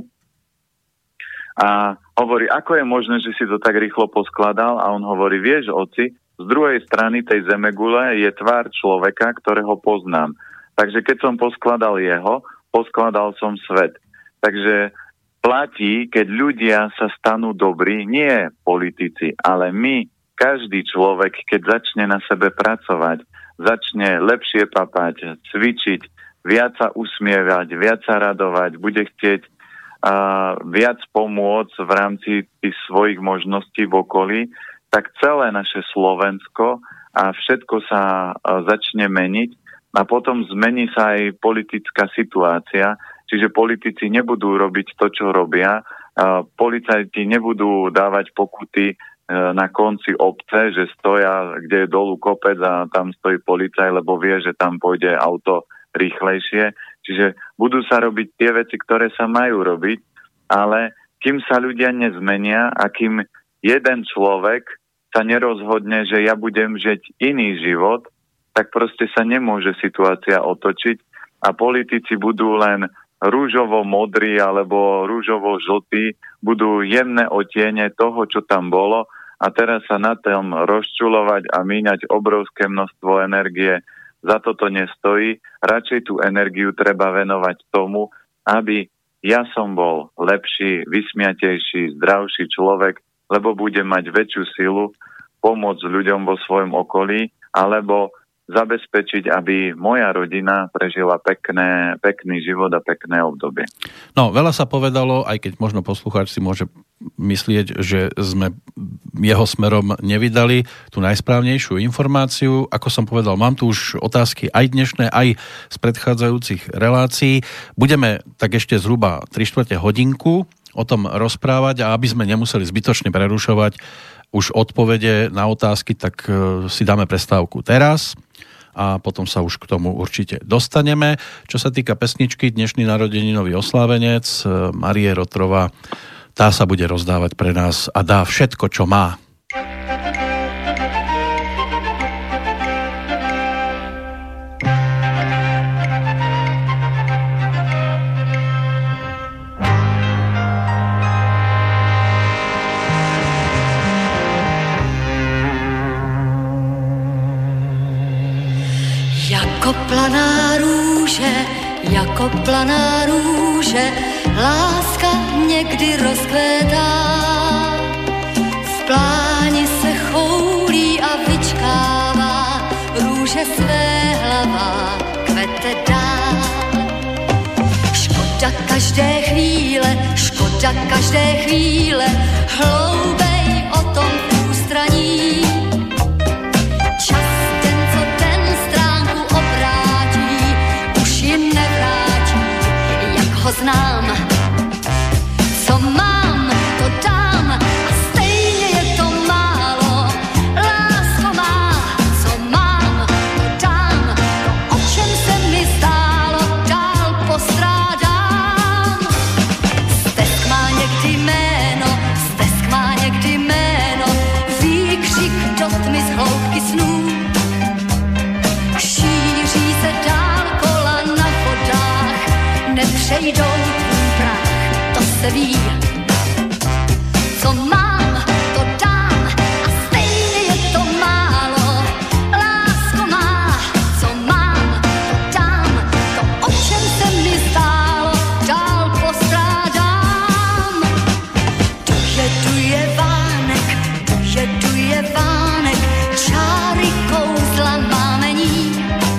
A hovorí, ako je možné, že si to tak rýchlo poskladal? A on hovorí, vieš, oci, z druhej strany tej zemegule je tvár človeka, ktorého poznám. Takže keď som poskladal jeho, poskladal som svet. Takže platí, keď ľudia sa stanú dobrí, nie politici, ale my, každý človek, keď začne na sebe pracovať, začne lepšie papať, cvičiť, viac sa usmievať, viac sa radovať, bude chcieť uh, viac pomôcť v rámci tých svojich možností v okolí, tak celé naše Slovensko a všetko sa uh, začne meniť a potom zmení sa aj politická situácia, čiže politici nebudú robiť to, čo robia, uh, policajti nebudú dávať pokuty na konci obce, že stoja, kde je dolu kopec a tam stojí policaj, lebo vie, že tam pôjde auto rýchlejšie. Čiže budú sa robiť tie veci, ktoré sa majú robiť, ale kým sa ľudia nezmenia a kým jeden človek sa nerozhodne, že ja budem žiť iný život, tak proste sa nemôže situácia otočiť a politici budú len rúžovo-modrý alebo rúžovo-žltý, budú jemné otiene toho, čo tam bolo, a teraz sa na tom rozčulovať a míňať obrovské množstvo energie, za toto nestojí. Radšej tú energiu treba venovať tomu, aby ja som bol lepší, vysmiatejší, zdravší človek, lebo budem mať väčšiu silu pomôcť ľuďom vo svojom okolí, alebo zabezpečiť, aby moja rodina prežila pekné, pekný život a pekné obdobie. No, veľa sa povedalo, aj keď možno poslucháč si môže myslieť, že sme jeho smerom nevydali tú najsprávnejšiu informáciu. Ako som povedal, mám tu už otázky aj dnešné, aj z predchádzajúcich relácií. Budeme tak ešte zhruba tri štvrte hodinku o tom rozprávať a aby sme nemuseli zbytočne prerušovať už odpovede na otázky, tak si dáme prestávku teraz a potom sa už k tomu určite dostaneme. Čo sa týka pesničky, dnešný narodeninový oslávenec Márie Rotrová, tá sa bude rozdávať pre nás a dá všetko, čo má. Jako planá růže, jako planá růže, láska někdy rozkvétá. V pláni se choulí a vyčkává, růže své hlava kvete dál. Škoda každé chvíle, škoda každé chvíle, hloubej o tom ústraní. Znám, co mám, to dám a stejně je to málo. Lásko má, co mám, to dám, to o čem se mi zdálo, dál postrádám. Stesk má někdy jméno, stesk má někdy jméno, výkřik do tmy z hloubky snů. Šíří se dál kola na vodách, nepřejdou tvůj prach, to se ví. Co mám, to dám a stejně je to málo. Lásko má, co mám, to dám, to o čem se mi zdálo, dál postrádám. Duje, duje vánek, duje, duje vánek, čáry kouzla mámení.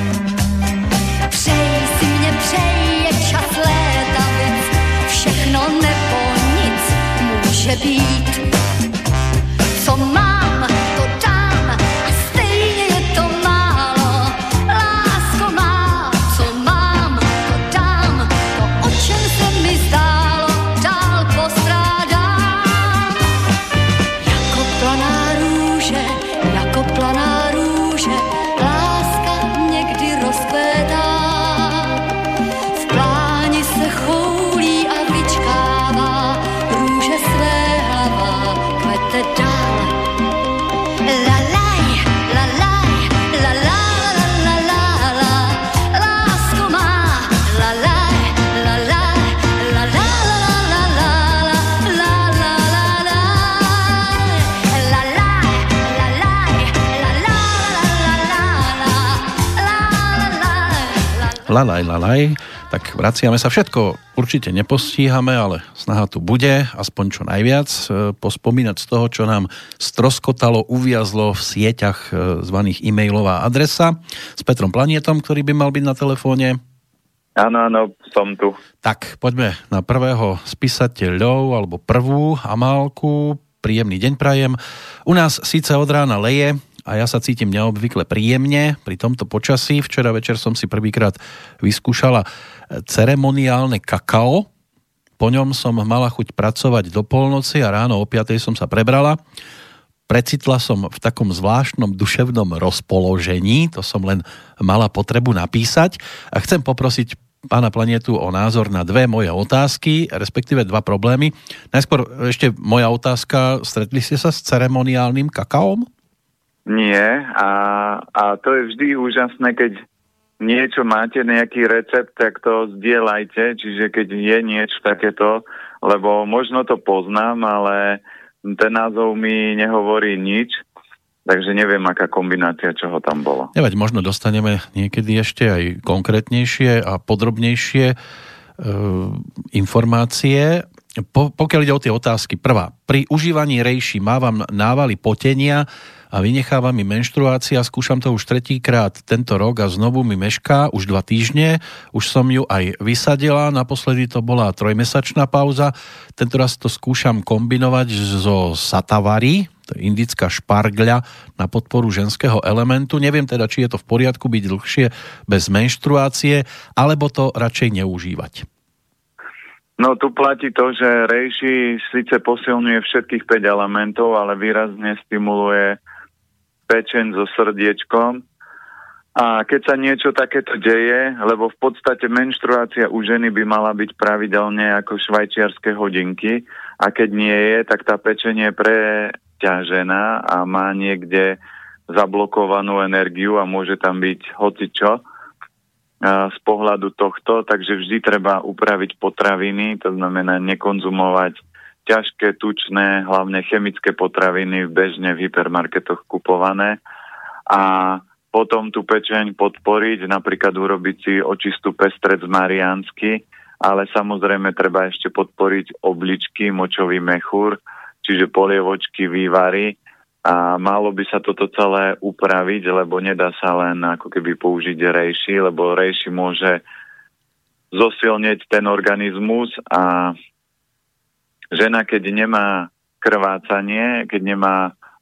Přej si mě, přej, je čas létavic, všechno nebo nic může být. Co mám, to dám a stejně je to málo. Lásko má, co mám, to dám, to o čem se mi zdálo, dál postrádám. Jako planá růže, jako planá růže, láska někdy rozkvétá. V pláni se choulí a vyčkává, růže své hlava kvete dál. La laj, la laj, la la la la la la, lásko má, la laj, la laj, la la la la la la, la la la la, la laj, la laj, la la la la la la, la la la. Lalaj, lalaj, tak vraciame sa, všetko určite nepostíhame, ale snaha tu bude, aspoň čo najviac, pospomínať z toho, čo nám stroskotalo, uviazlo v sieťach zvaných e-mailová adresa s Petrom Planietom, ktorý by mal byť na telefóne. Áno, áno, som tu. Tak, poďme na prvého spisateľov, alebo prvú Amálku. Príjemný deň prajem. U nás síce od rána leje, a ja sa cítim neobvykle príjemne pri tomto počasí. Včera večer som si prvýkrát vyskúšala ceremoniálne kakao. Po ňom som mala chuť pracovať do polnoci a ráno o piatej som sa prebrala. Precitla som v takom zvláštnom duševnom rozpoložení, to som len mala potrebu napísať. A chcem poprosiť pána Planietu o názor na dve moje otázky, respektíve dva problémy. Najskôr ešte moja otázka, stretli ste sa s ceremoniálnym kakaom? Nie, a, a to je vždy úžasné, keď niečo máte, nejaký recept, tak to zdieľajte, čiže keď je niečo takéto, lebo možno to poznám, ale ten názov mi nehovorí nič, takže neviem, aká kombinácia čoho tam bolo. Neveď, možno dostaneme niekedy ešte aj konkrétnejšie a podrobnejšie e, informácie. Po, pokiaľ ide o tie otázky, prvá, pri užívaní rejší mávam návaly potenia a vynecháva mi menštruácia, skúšam to už tretíkrát tento rok a znovu mi mešká už dva týždne, už som ju aj vysadila, naposledy to bola trojmesačná pauza, tentoraz to skúšam kombinovať zo Satavari, to je indická špargľa na podporu ženského elementu. Neviem teda, či je to v poriadku byť dlhšie bez menštruácie, alebo to radšej neužívať. No tu platí to, že reishi síce posilňuje všetkých päť elementov, ale výrazne stimuluje pečeň so srdiečkom. A keď sa niečo takéto deje, lebo v podstate menštruácia u ženy by mala byť pravidelne ako švajčiarske hodinky, a keď nie je, tak tá pečeň je preťažená a má niekde zablokovanú energiu a môže tam byť hocičo z pohľadu tohto, takže vždy treba upraviť potraviny, to znamená nekonzumovať ťažké, tučné, hlavne chemické potraviny bežne v hypermarketoch kupované a potom tú pečeň podporiť, napríklad urobiť si očistú pestrec mariánsky, ale samozrejme treba ešte podporiť obličky, močový mechúr, čiže polievočky, vývary a malo by sa toto celé upraviť, lebo nedá sa len ako keby použiť reishi, lebo reishi môže zosilniť ten organizmus a žena, keď nemá krvácanie, keď nemá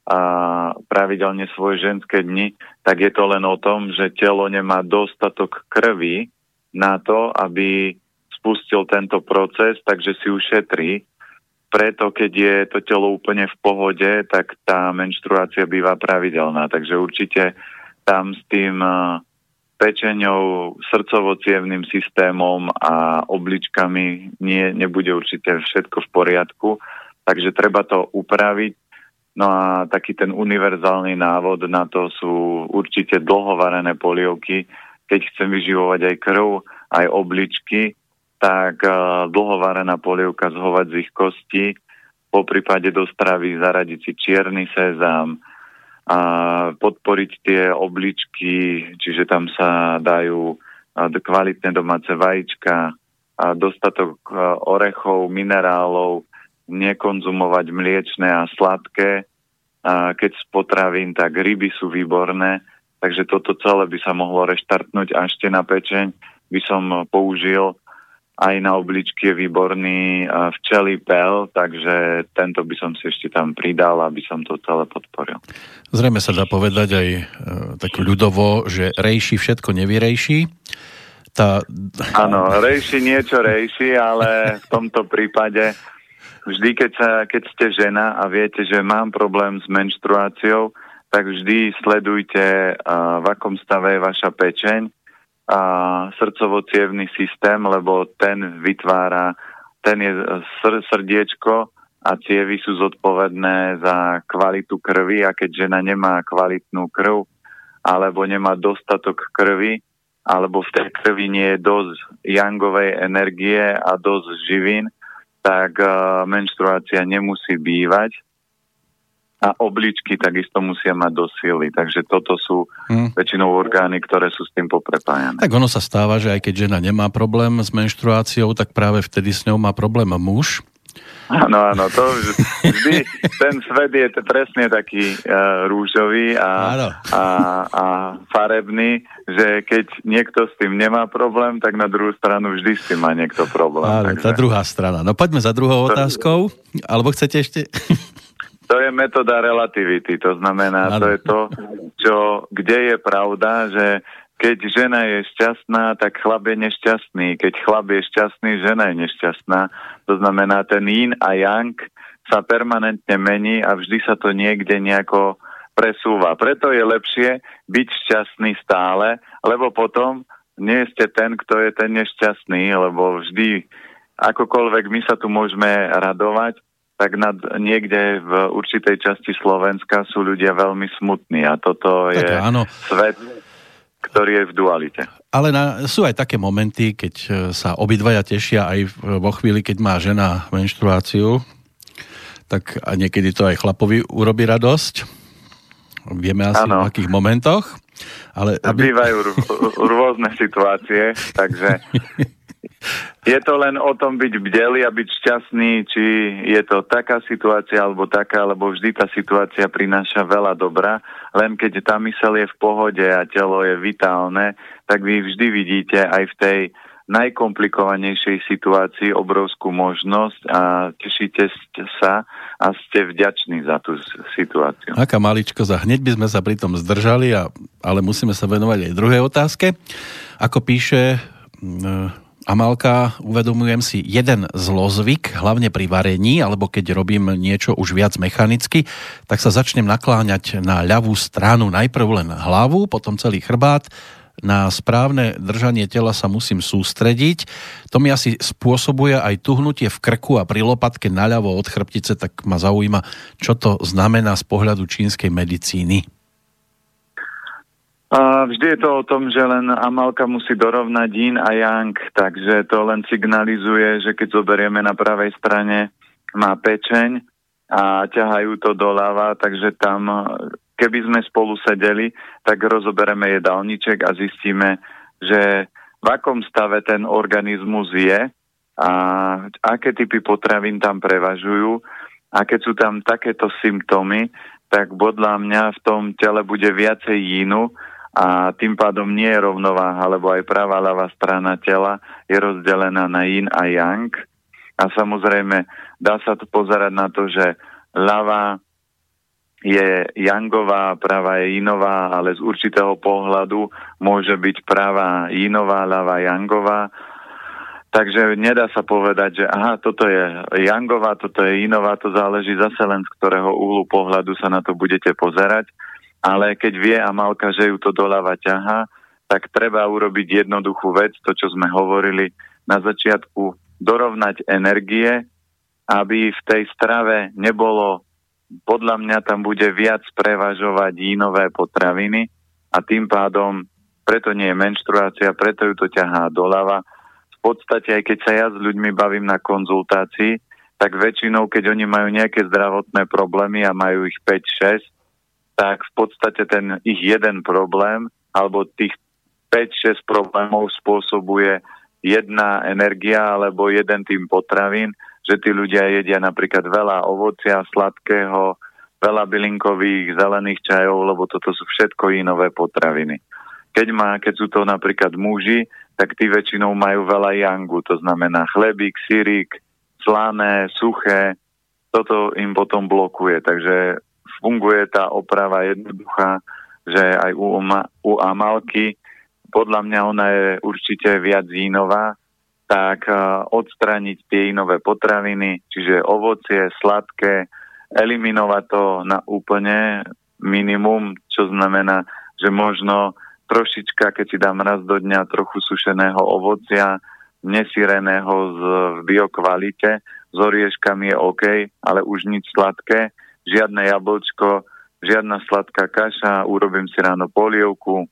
a pravidelne svoje ženské dni, tak je to len o tom, že telo nemá dostatok krvi na to, aby spustil tento proces, takže si ušetrí. Preto, keď je to telo úplne v pohode, tak tá menštruácia býva pravidelná. Takže určite tam s tým pečeňou, srdcovo-cievnym systémom a obličkami nie, nebude určite všetko v poriadku. Takže treba to upraviť. No a taký ten univerzálny návod na to sú určite dlhovarené polievky. Keď chcem vyživovať aj krv, aj obličky, tak uh, dlhovarená polievka z hovadzích kostí, po prípade do stravy zaradiť si čierny sezam, a podporiť tie obličky, čiže tam sa dajú uh, kvalitné domáce vajíčka, a dostatok uh, orechov, minerálov, nekonzumovať mliečne a sladké. A keď z potravín, tak ryby sú výborné. Takže toto celé by sa mohlo reštartnúť a ešte na pečeň by som použil aj na obličky je výborný včelí pel, takže tento by som si ešte tam pridal, aby som to celé podporil. Zrejme sa dá povedať aj e, tak ľudovo, že rejši všetko nevyrejší. Tá... Áno, rejši niečo rejši, ale v tomto prípade vždy, keď, sa, keď ste žena a viete, že mám problém s menštruáciou, tak vždy sledujte, uh, v akom stave je vaša pečeň a srdcovo-cievny systém, lebo ten vytvára, ten je sr- srdiečko a cievy sú zodpovedné za kvalitu krvi a keď žena nemá kvalitnú krv alebo nemá dostatok krvi, alebo v tej krvi nie je dosť jangovej energie a dosť živín, tak uh, menštruácia nemusí bývať a obličky takisto musia mať dosť síly. Takže toto sú hmm. väčšinou orgány, ktoré sú s tým poprepájané. Tak ono sa stáva, že aj keď žena nemá problém s menštruáciou, tak práve vtedy s ňou má problém muž. Áno, áno, to vždy, ten svet je presne taký uh, rúžový a, a, a farebný, že keď niekto s tým nemá problém, tak na druhú stranu vždy s tým má niekto problém. Áno, takže... tá druhá strana. No poďme za druhou to... otázkou, alebo chcete ešte... To je metóda relativity, to znamená, ano. To je to, čo, kde je pravda, že keď žena je šťastná, tak chlap je nešťastný. Keď chlap je šťastný, žena je nešťastná. To znamená, ten yin a yang sa permanentne mení a vždy sa to niekde nejako presúva. Preto je lepšie byť šťastný stále, lebo potom nie ste ten, kto je ten nešťastný, lebo vždy, akokoľvek my sa tu môžeme radovať, tak nad, niekde v určitej časti Slovenska sú ľudia veľmi smutní a toto tak je áno. Svet, ktorý je v dualite. Ale na, sú aj také momenty, keď sa obidvaja tešia aj vo chvíli, keď má žena menštruáciu, tak a niekedy to aj chlapovi urobí radosť. Vieme asi ano. V akých momentoch. Ale aby... Bývajú r- rôzne situácie, takže Je to len o tom byť bdelý a byť šťastný, či je to taká situácia alebo taká, lebo vždy tá situácia prináša veľa dobra, len keď tá myseľ je v pohode a telo je vitálne, tak vy vždy vidíte aj v tej najkomplikovanejšej situácii obrovskú možnosť a tešíte sa a ste vďační za tú situáciu. Aká maličkosť, a hneď by sme sa pri tom zdržali, a, ale musíme sa venovať aj druhej otázke. Ako píše Amálka, uvedomujem si jeden zlozvyk, hlavne pri varení, alebo keď robím niečo už viac mechanicky, tak sa začnem nakláňať na ľavú stranu, najprv len hlavu, potom celý chrbát. Na správne držanie tela sa musím sústrediť. To mi asi spôsobuje aj tuhnutie v krku a pri lopatke naľavo od chrbtice, tak ma zaujíma, čo to znamená z pohľadu čínskej medicíny. A vždy je to o tom, že len Amálka musí dorovnať yin a yang, takže to len signalizuje, že keď zoberieme na pravej strane, má pečeň a ťahajú to doľava, takže tam, keby sme spolu sedeli, tak rozoberieme jedálniček a zistíme, že v akom stave ten organizmus je a aké typy potravín tam prevažujú, a keď sú tam takéto symptómy, tak podľa mňa v tom tele bude viacej yinu, a tým pádom nie je rovnováha, lebo aj pravá ľavá strana tela je rozdelená na yin a yang. A samozrejme dá sa to pozerať na to, že ľavá je yangová, pravá je yinová, ale z určitého pohľadu môže byť pravá yinová, ľavá yangová. Takže nedá sa povedať, že aha, toto je yangová, toto je yinová, to záleží zase len z ktorého uhlu pohľadu sa na to budete pozerať. Ale keď vie Amálka, že ju to doľava ťahá, tak treba urobiť jednoduchú vec, to, čo sme hovorili na začiatku, dorovnať energie, aby v tej strave nebolo, podľa mňa tam bude viac prevažovať jínové potraviny a tým pádom, preto nie je menštruácia, preto ju to ťahá doľava. V podstate, aj keď sa ja s ľuďmi bavím na konzultácii, tak väčšinou, keď oni majú nejaké zdravotné problémy a majú ich päť šesť, tak v podstate ten ich jeden problém, alebo tých päť šesť problémov spôsobuje jedna energia, alebo jeden tým potravín, že tí ľudia jedia napríklad veľa ovocia, sladkého, veľa bylinkových, zelených čajov, lebo toto sú všetko inové potraviny. Keď, má, keď sú to napríklad muži, tak tí väčšinou majú veľa yangu, to znamená chlebík, syrík, slané, suché, toto im potom blokuje, takže funguje tá oprava jednoduchá, že aj u, u Amálky, podľa mňa ona je určite viac jínová, tak uh, odstrániť tie inové potraviny, čiže ovocie, sladké, eliminovať to na úplne minimum, čo znamená, že možno trošička, keď si dám raz do dňa trochu sušeného ovocia, nesíreného z, v biokvalite, s orieškami je OK, ale už nič sladké, žiadne jablčko, žiadna sladká kaša, urobím si ráno polievku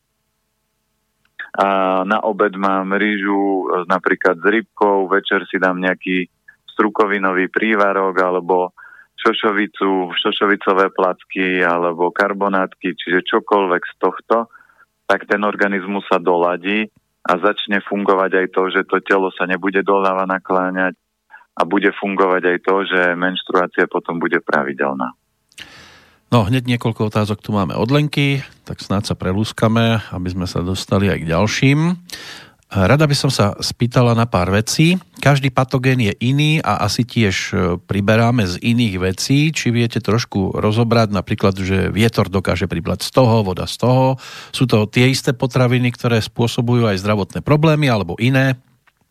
a na obed mám rýžu napríklad s rybkou, večer si dám nejaký strukovinový prívarok alebo šošovicu, šošovicové placky alebo karbonátky, čiže čokoľvek z tohto, tak ten organizmus sa doladí a začne fungovať aj to, že to telo sa nebude doľava nakláňať a bude fungovať aj to, že menštruácia potom bude pravidelná. No, hneď niekoľko otázok tu máme od Lenky, tak snáď sa prelúskame, aby sme sa dostali aj k ďalším. Rada by som sa spýtala na pár vecí. Každý patogén je iný a asi tiež priberáme z iných vecí. Či viete trošku rozobrať, napríklad, že vietor dokáže pribrať z toho, voda z toho. Sú to tie isté potraviny, ktoré spôsobujú aj zdravotné problémy, alebo iné?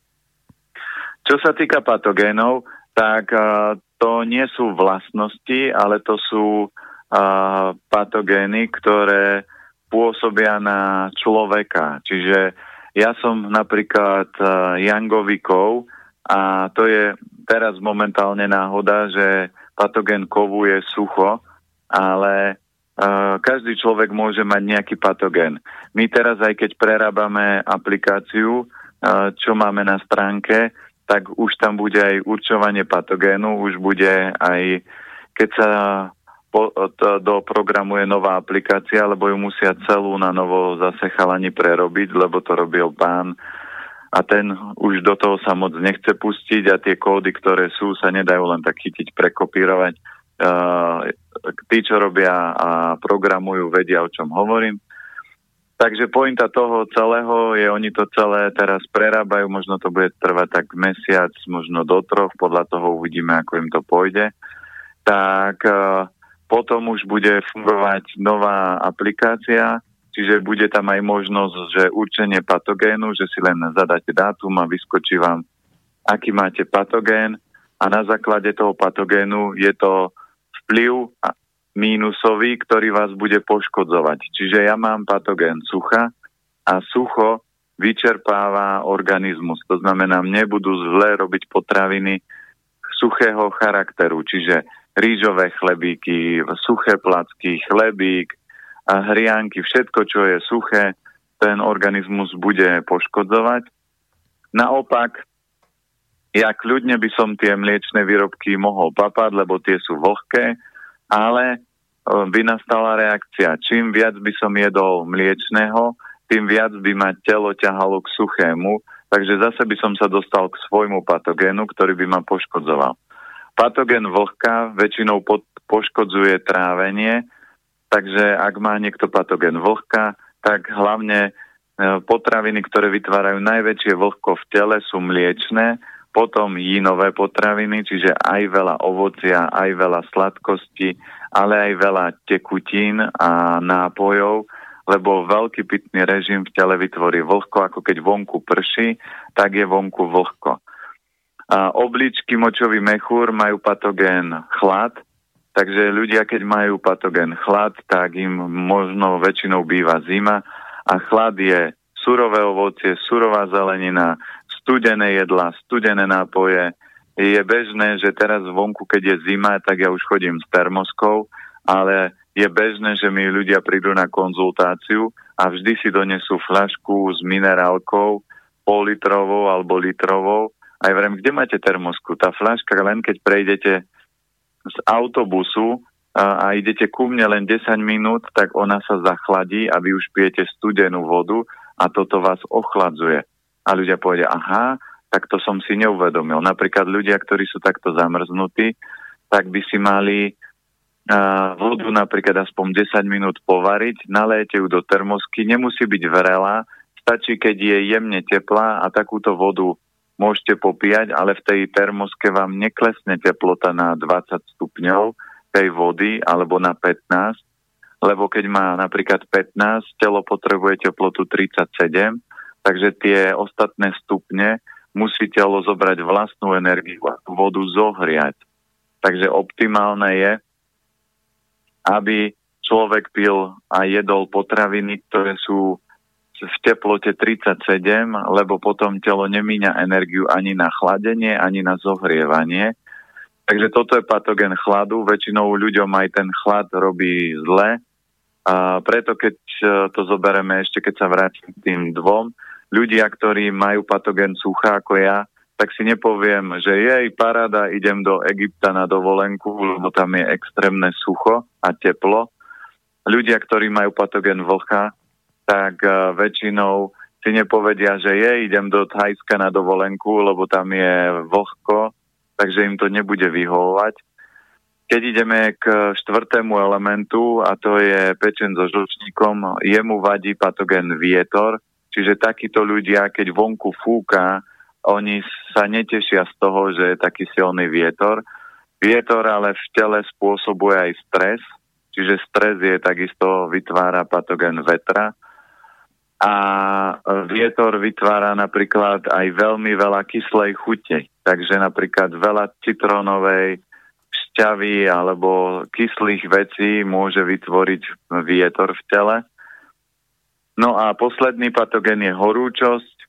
Čo sa týka patogénov, tak uh, to nie sú vlastnosti, ale to sú uh, patogény, ktoré pôsobia na človeka. Čiže ja som napríklad uh, jangovikov a to je teraz momentálne náhoda, že patogén kovu je sucho, ale uh, každý človek môže mať nejaký patogén. My teraz, aj keď prerábame aplikáciu, uh, čo máme na stránke, tak už tam bude aj určovanie patogénu, už bude aj, keď sa po, to, doprogramuje nová aplikácia, lebo ju musia celú na novo zase chalani prerobiť, lebo to robil pán a ten už do toho sa moc nechce pustiť a tie kódy, ktoré sú, sa nedajú len tak chytiť, prekopírovať. Uh, tí, čo robia a programujú, vedia, o čom hovorím. Takže pointa toho celého je, oni to celé teraz prerábajú, možno to bude trvať tak mesiac, možno do troch, podľa toho uvidíme, ako im to pôjde. Tak uh, potom už bude fungovať nová aplikácia, čiže bude tam aj možnosť, že určenie patogénu, že si len zadáte dátum a vyskočí vám, aký máte patogén a na základe toho patogénu je to vplyv mínusový, ktorý vás bude poškodzovať. Čiže ja mám patogén sucha a sucho vyčerpáva organizmus. To znamená, mne budú zle robiť potraviny suchého charakteru, čiže rýžové chlebíky, suché placky, chlebík, a hrianky, všetko, čo je suché, ten organizmus bude poškodzovať. Naopak, ja kľudne by som tie mliečne výrobky mohol papať, lebo tie sú vlhké, ale by nastala reakcia. Čím viac by som jedol mliečného, tým viac by ma telo ťahalo k suchému, takže zase by som sa dostal k svojmu patogénu, ktorý by ma poškodzoval. Patogén vlhka väčšinou pod, poškodzuje trávenie, takže ak má niekto patogén vlhka, tak hlavne potraviny, ktoré vytvárajú najväčšie vlhko v tele, sú mliečné, potom jínové potraviny, čiže aj veľa ovocia, aj veľa sladkosti, ale aj veľa tekutín a nápojov, lebo veľký pitný režim v tele vytvorí vlhko, ako keď vonku prší, tak je vonku vlhko. A obličky, močový mechúr majú patogén chlad, takže ľudia, keď majú patogén chlad, tak im možno väčšinou býva zima a chlad je surové ovocie, surová zelenina, studené jedlá, studené nápoje. Je bežné, že teraz vonku, keď je zima, tak ja už chodím s termoskou, ale je bežné, že mi ľudia prídu na konzultáciu a vždy si donesú fľašku s minerálkou, pol-litrovou alebo litrovou. A ja viem, kde máte termosku? Tá fľaška, len keď prejdete z autobusu a, a idete ku mne len desať minút, tak ona sa zachladí a vy už pijete studenú vodu a toto vás ochladzuje. A ľudia povedia, aha, tak to som si neuvedomil. Napríklad ľudia, ktorí sú takto zamrznutí, tak by si mali uh, vodu napríklad aspoň desať minút povariť, naléjete ju do termosky, nemusí byť vrelá, stačí, keď je jemne teplá a takúto vodu môžete popíjať, ale v tej termoske vám neklesne teplota na dvadsať stupňov tej vody alebo na pätnásť, lebo keď má napríklad pätnásť, telo potrebuje teplotu tridsaťsedem, takže tie ostatné stupne musí telo zobrať vlastnú energiu a vodu zohriať. Takže optimálne je, aby človek pil a jedol potraviny, ktoré sú v teplote tridsaťsedem, lebo potom telo nemíňa energiu ani na chladenie, ani na zohrievanie. Takže toto je patogén chladu. Väčšinou ľuďom aj ten chlad robí zle. A preto keď to zoberieme ešte, keď sa vrátim k tým dvom, ľudia, ktorí majú patogén sucha ako ja, tak si nepoviem, že jej paráda, idem do Egypta na dovolenku, lebo tam je extrémne sucho a teplo. Ľudia, ktorí majú patogén vlhka, tak uh, väčšinou si nepovedia, že je, idem do Thajska na dovolenku, lebo tam je vlhko, takže im to nebude vyhovovať. Keď ideme k štvrtému elementu, a to je pečen so žlčníkom, jemu vadí patogén vietor, čiže takíto ľudia, keď vonku fúka, oni sa netešia z toho, že je taký silný vietor. Vietor ale v tele spôsobuje aj stres, čiže stres je takisto vytvára patogén vetra. A vietor vytvára napríklad aj veľmi veľa kyslej chute. Takže napríklad veľa citrónovej šťavy alebo kyslých vecí môže vytvoriť vietor v tele. No a posledný patogén je horúčosť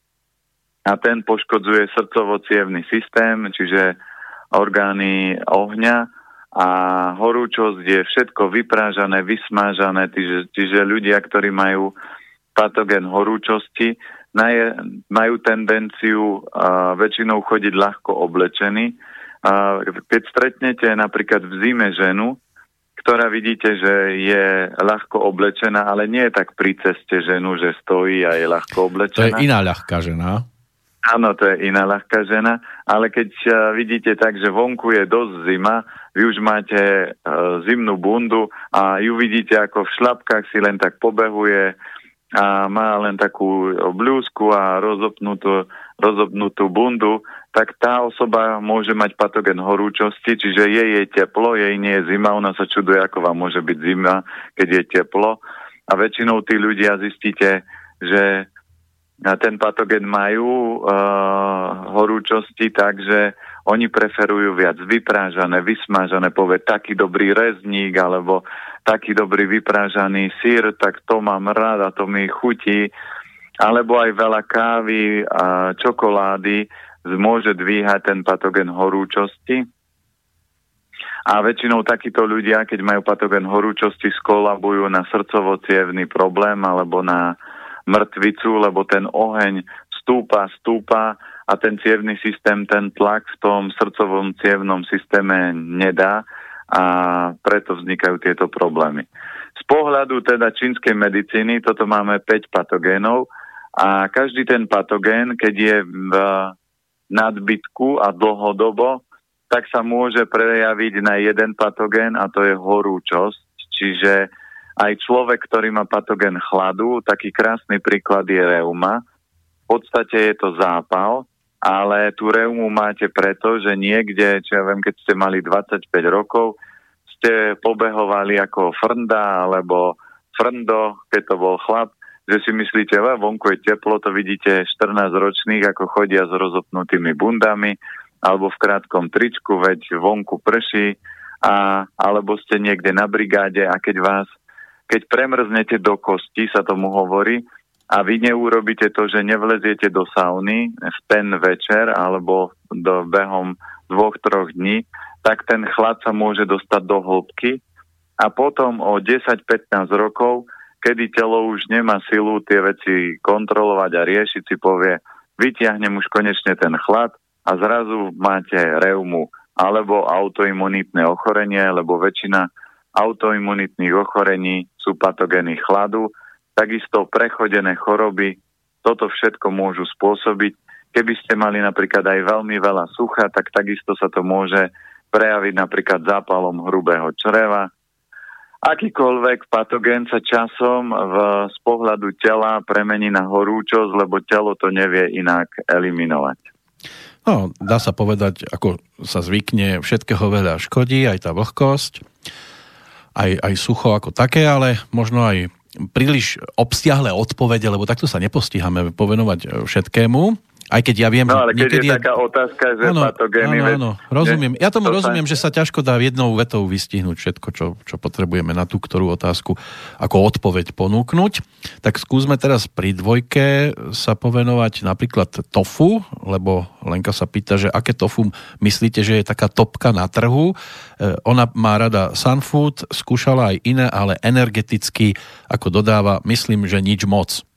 a ten poškodzuje srdcovo-cievny systém, čiže orgány ohňa a horúčosť je všetko vyprážané, vysmážané, čiže, čiže ľudia, ktorí majú patogén horúčosti, majú tendenciu uh, väčšinou chodiť ľahko oblečení. Uh, keď stretnete napríklad v zime ženu, ktorá vidíte, že je ľahko oblečená, ale nie je tak pri ceste ženu, že stojí a je ľahko oblečená. To je iná ľahká žena. Áno, to je iná ľahká žena, ale keď uh, vidíte tak, že vonku je dosť zima, vy už máte uh, zimnú bundu a ju vidíte, ako v šľapkách si len tak pobehuje a má len takú blúzku a rozopnutú, rozopnutú bundu, tak tá osoba môže mať patogen horúčosti, čiže jej je teplo, jej nie je zima, ona sa čuduje, ako vám môže byť zima, keď je teplo. A väčšinou tí ľudia zistíte, že ten patogen majú uh, horúčosti, takže oni preferujú viac vyprážané, vysmažané, povie taký dobrý rezník, alebo taký dobrý vyprážaný syr, tak to mám rád a to mi chutí. Alebo aj veľa kávy a čokolády môže dvíhať ten patogen horúčosti. A väčšinou takíto ľudia, keď majú patogen horúčosti, skolabujú na srdcovo-cievny problém alebo na mŕtvicu, lebo ten oheň stúpa, stúpa a ten cievny systém, ten tlak v tom srdcovom cievnom systéme nedá a preto vznikajú tieto problémy. Z pohľadu teda čínskej medicíny toto máme päť patogénov a každý ten patogén, keď je v nadbytku a dlhodobo, tak sa môže prejaviť na jeden patogén a to je horúčosť. Čiže aj človek, ktorý má patogén chladu, taký krásny príklad je reuma. V podstate je to zápal, ale tú reumu máte preto, že niekde, čo ja viem, keď ste mali dvadsaťpäť rokov, ste pobehovali ako frnda alebo frndo, keď to bol chlap, že si myslíte, že vonku je teplo, to vidíte štrnásťročných, ako chodia s rozopnutými bundami, alebo v krátkom tričku, veď vonku prší, a, alebo ste niekde na brigáde a keď vás, keď premrznete do kosti, sa tomu hovorí, a vy neurobíte to, že nevleziete do sauny v ten večer alebo do behom dvoch, troch dní, tak ten chlad sa môže dostať do hĺbky a potom o desať pätnásť rokov, kedy telo už nemá silu tie veci kontrolovať a riešiť, si povie, vytiahnem už konečne ten chlad a zrazu máte reumu alebo autoimunitné ochorenie, lebo väčšina autoimunitných ochorení sú patogény chladu, takisto prechodené choroby, toto všetko môžu spôsobiť. Keby ste mali napríklad aj veľmi veľa sucha, tak takisto sa to môže prejaviť napríklad zápalom hrubého čreva. Akýkoľvek patogén sa časom v, z pohľadu tela premení na horúčosť, lebo telo to nevie inak eliminovať. No, dá sa povedať, ako sa zvykne, všetkého veľa škodí, aj tá vlhkosť, aj, aj sucho ako také, ale možno aj príliš obsiahle odpovede, lebo takto sa nepostihame povenovať všetkému. Aj keď ja viem, no, ale keď niekedy je taká otázka, že áno, patogény... Áno, áno, rozumiem. Ja tomu to rozumiem, sa... že sa ťažko dá jednou vetou vystihnúť všetko, čo, čo potrebujeme na tú ktorú otázku ako odpoveď ponúknuť. Tak skúsme teraz pri dvojke sa povenovať napríklad tofu, lebo Lenka sa pýta, že aké tofu myslíte, že je taká topka na trhu. Ona má rada Sunfood, skúšala aj iné, ale energeticky, ako dodáva, myslím, že nič moc.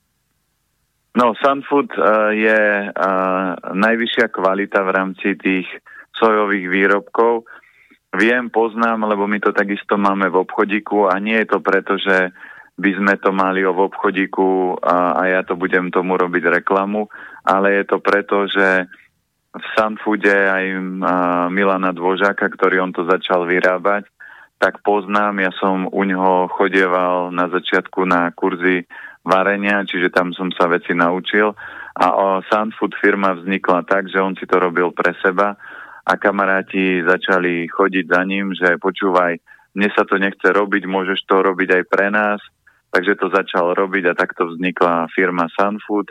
No, Sunfood uh, je uh, najvyššia kvalita v rámci tých sojových výrobkov. Viem, poznám, lebo my to takisto máme v obchodíku a nie je to preto, že by sme to mali v obchodíku a, a ja to budem tomu robiť reklamu, ale je to preto, že v Sunfoode aj uh, Milana Dvožáka, ktorý on to začal vyrábať, tak poznám, ja som u ňoho chodieval na začiatku na kurzy varenia, čiže tam som sa veci naučil a o, Sunfood firma vznikla tak, že on si to robil pre seba a kamaráti začali chodiť za ním, že počúvaj, mne sa to nechce robiť, môžeš to robiť aj pre nás, takže to začal robiť a takto vznikla firma Sunfood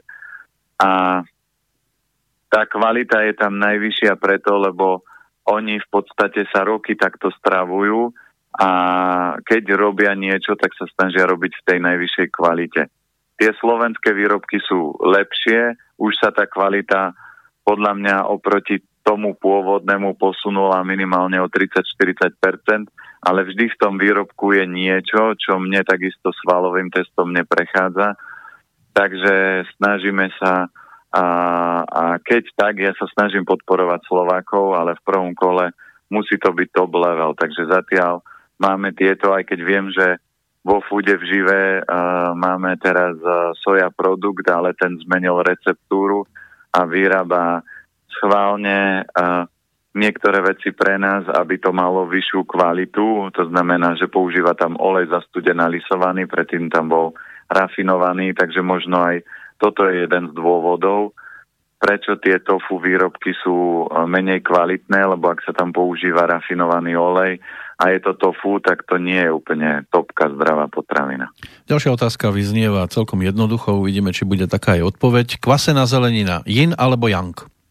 a tá kvalita je tam najvyššia preto, lebo oni v podstate sa roky takto stravujú a keď robia niečo, tak sa snažia robiť v tej najvyššej kvalite. Tie slovenské výrobky sú lepšie, už sa tá kvalita podľa mňa oproti tomu pôvodnému posunula minimálne o tridsať až štyridsať percent, ale vždy v tom výrobku je niečo, čo mne takisto svalovým testom neprechádza. Takže snažíme sa a, a keď tak, ja sa snažím podporovať Slovákov, ale v prvom kole musí to byť top level. Takže zatiaľ máme tieto, aj keď viem, že vo foode v žive uh, máme teraz uh, soja produkt, ale ten zmenil receptúru a vyrába schválne uh, niektoré veci pre nás, aby to malo vyššiu kvalitu. To znamená, že používa tam olej zastudená lisovaný, predtým tam bol rafinovaný, takže možno aj toto je jeden z dôvodov, prečo tie tofu výrobky sú menej kvalitné, lebo ak sa tam používa rafinovaný olej a je to tofu, tak to nie je úplne topka zdravá potravina. Ďalšia otázka vyznieva celkom jednoducho, uvidíme, či bude taká aj odpoveď. Kvasená zelenina, yin alebo yang?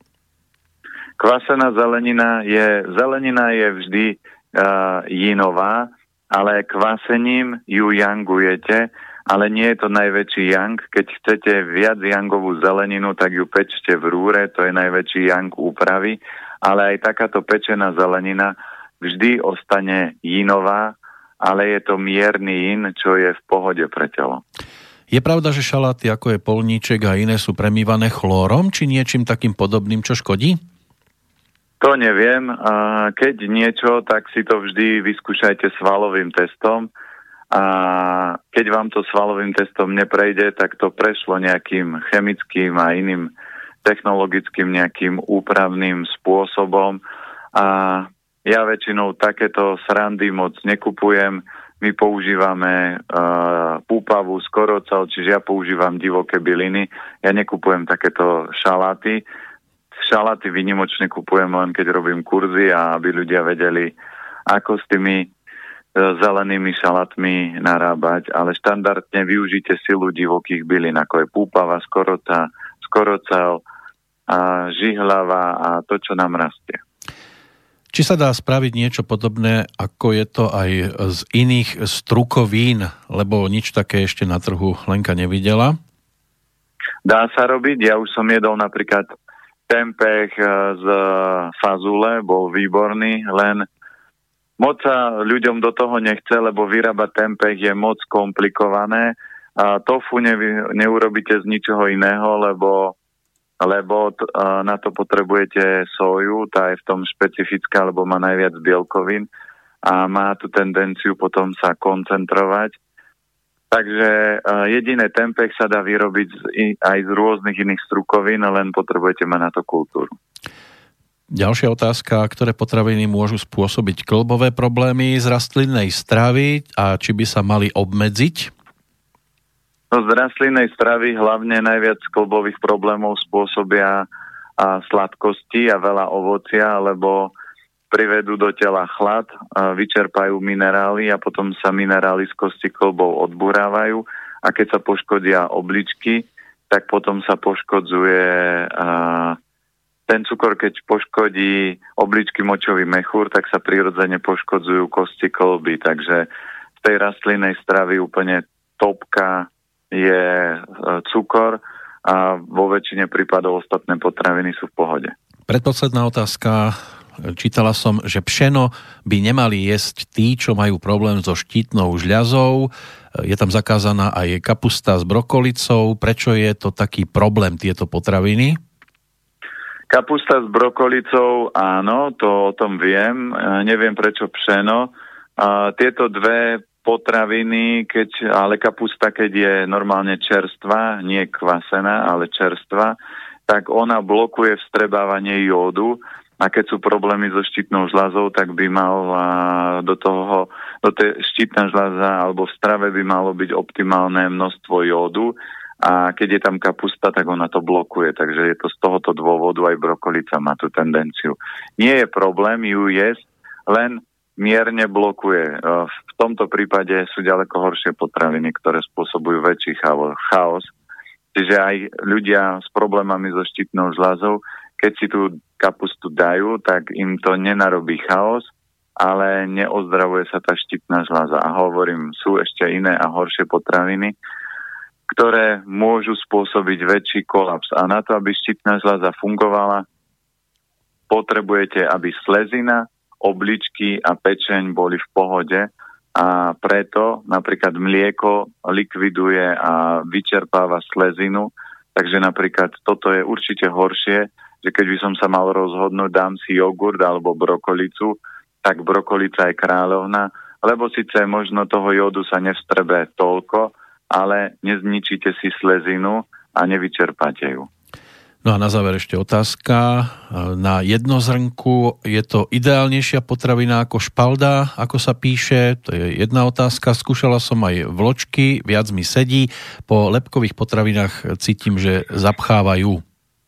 Kvasená zelenina je, zelenina je vždy uh, yinová, ale kvasením ju yangujete, ale nie je to najväčší yang. Keď chcete viac yangovú zeleninu, tak ju pečte v rúre, to je najväčší yang úpravy, ale aj takáto pečená zelenina vždy ostane yinová, ale je to mierny yin, čo je v pohode pre telo. Je pravda, že šaláty ako je polníček a iné sú premývané chlórom, či niečím takým podobným, čo škodí? To neviem. Keď niečo, tak si to vždy vyskúšajte svalovým testom. A keď vám to svalovým testom neprejde, tak to prešlo nejakým chemickým a iným technologickým nejakým úpravným spôsobom. A ja väčšinou takéto srandy moc nekupujem. My používame uh, púpavu, skorocal, čiže ja používam divoké byliny. Ja nekupujem takéto šaláty. Šaláty výnimočne kupujem len keď robím kurzy a aby ľudia vedeli, ako s tými zelenými šalátmi narábať, ale štandardne využite silu divokých bylín, ako je púpava, skorota, skorocel, a žihlava a to, čo nám rastie. Či sa dá spraviť niečo podobné, ako je to aj z iných strukovín, lebo nič také ešte na trhu Lenka nevidela? Dá sa robiť, ja už som jedol napríklad tempeh z fazule, bol výborný, len moc sa ľuďom do toho nechce, lebo vyrábať tempeh je moc komplikované. A tofu ne, neurobíte z ničoho iného, lebo, lebo t, na to potrebujete soju, tá je v tom špecifická, lebo má najviac bielkovín a má tú tendenciu potom sa koncentrovať. Takže jediné tempeh sa dá vyrobiť aj z rôznych iných strukovín, len potrebujete mať na to kultúru. Ďalšia otázka, ktoré potraviny môžu spôsobiť kĺbové problémy z rastlinnej stravy a či by sa mali obmedziť? No, z rastlinnej stravy hlavne najviac kĺbových problémov spôsobia a sladkosti a veľa ovocia, lebo privedú do tela chlad, vyčerpajú minerály a potom sa minerály z kosti kĺbov odburávajú a keď sa poškodia obličky, tak potom sa poškodzuje a, ten cukor, keď poškodí obličky močový mechúr, tak sa prirodzene poškodzujú kosti kĺby, takže z tej rastlinnej stravy úplne topka je cukor a vo väčšine prípadov ostatné potraviny sú v pohode. Predposledná otázka. Čítala som, že pšeno by nemali jesť tí, čo majú problém so štítnou žľazou. Je tam zakázaná aj kapusta s brokolicou. Prečo je to taký problém, tieto potraviny? Kapusta s brokolicou, áno, to o tom viem. Neviem prečo pšeno. Tieto dve potraviny, keď, ale kapusta, keď je normálne čerstvá, nie kvasená, ale čerstvá, tak ona blokuje vstrebávanie jódu. A keď sú problémy so štítnou žľazou, tak by mal do toho, do tej štítna žľaza alebo v strave by malo byť optimálne množstvo jódu a keď je tam kapusta, tak ona to blokuje. Takže je to z tohoto dôvodu, aj brokolica má tú tendenciu. Nie je problém ju jesť, len mierne blokuje. V tomto prípade sú ďaleko horšie potraviny, ktoré spôsobujú väčší chaos. Čiže aj ľudia s problémami so štítnou žľazou, keď si tú kapustu dajú, tak im to nenarobí chaos, ale neozdravuje sa tá štítna žľaza. A hovorím, sú ešte iné a horšie potraviny, ktoré môžu spôsobiť väčší kolaps. A na to, aby štítna žľaza fungovala, potrebujete, aby slezina, obličky a pečeň boli v pohode a preto napríklad mlieko likviduje a vyčerpáva slezinu, takže napríklad toto je určite horšie, že keď by som sa mal rozhodnúť, dám si jogurt alebo brokolicu, tak brokolica je kráľovná, lebo síce možno toho jódu sa nevstrebe toľko, ale nezničíte si slezinu a nevyčerpáte ju. No a na záver ešte otázka. Na jednozrnku je to ideálnejšia potravina ako špalda, ako sa píše? To je jedna otázka. Skúšala som aj vločky, viac mi sedí. Po lebkových potravinách cítim, že zapchávajú.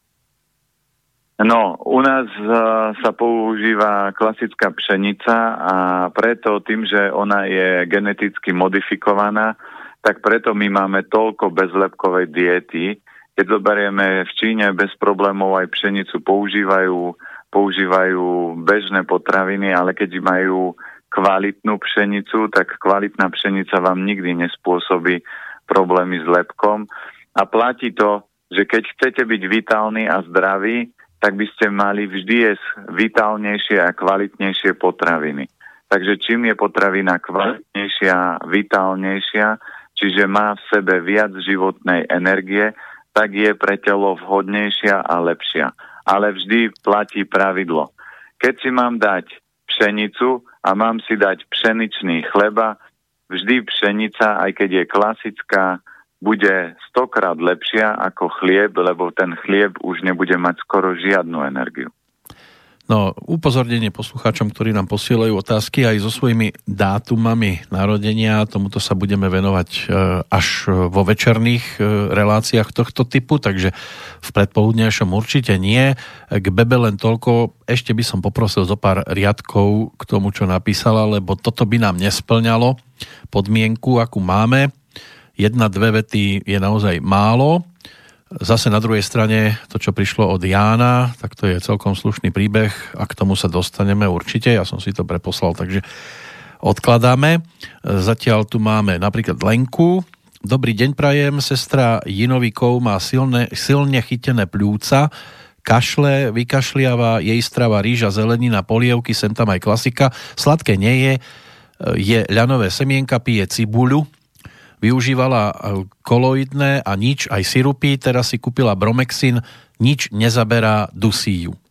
No, u nás uh, sa používa klasická pšenica a preto tým, že ona je geneticky modifikovaná, tak preto my máme toľko bezlepkovej diety. Keď zoberieme v Číne bez problémov aj pšenicu používajú, používajú bežné potraviny, ale keď majú kvalitnú pšenicu, tak kvalitná pšenica vám nikdy nespôsobí problémy s lepkom. A platí to, že keď chcete byť vitálni a zdraví, tak by ste mali vždy jesť vitálnejšie a kvalitnejšie potraviny. Takže čím je potravina kvalitnejšia, vitálnejšia, čiže má v sebe viac životnej energie, tak je pre telo vhodnejšia a lepšia. Ale vždy platí pravidlo. Keď si mám dať pšenicu a mám si dať pšeničný chleba, vždy pšenica, aj keď je klasická, bude stokrát lepšia ako chlieb, lebo ten chlieb už nebude mať skoro žiadnu energiu. No, upozornenie poslucháčom, ktorí nám posielajú otázky aj so svojimi dátumami narodenia, tomuto sa budeme venovať až vo večerných reláciách tohto typu, takže v predpoludnejšom určite nie. K Bebe len toľko, ešte by som poprosil zo pár riadkov k tomu, čo napísala, lebo toto by nám nesplňalo podmienku, akú máme. Jedna, dve vety je naozaj málo. Zase na druhej strane to, čo prišlo od Jána, tak to je celkom slušný príbeh a k tomu sa dostaneme určite. Ja som si to preposlal, takže odkladáme. Zatiaľ tu máme napríklad Lenku. Dobrý deň prajem, sestra Jinovikov má silne, silne chytené pľúca, kašle, vykašliava, jej strava rýža, zelenina, polievky, sem tam aj klasika. Sladké nie je, je ľanové semienka, pije cibuľu. Využívala koloidné a nič, aj sirupy, teraz si kúpila Bromexin, nič nezaberá, dusí ju.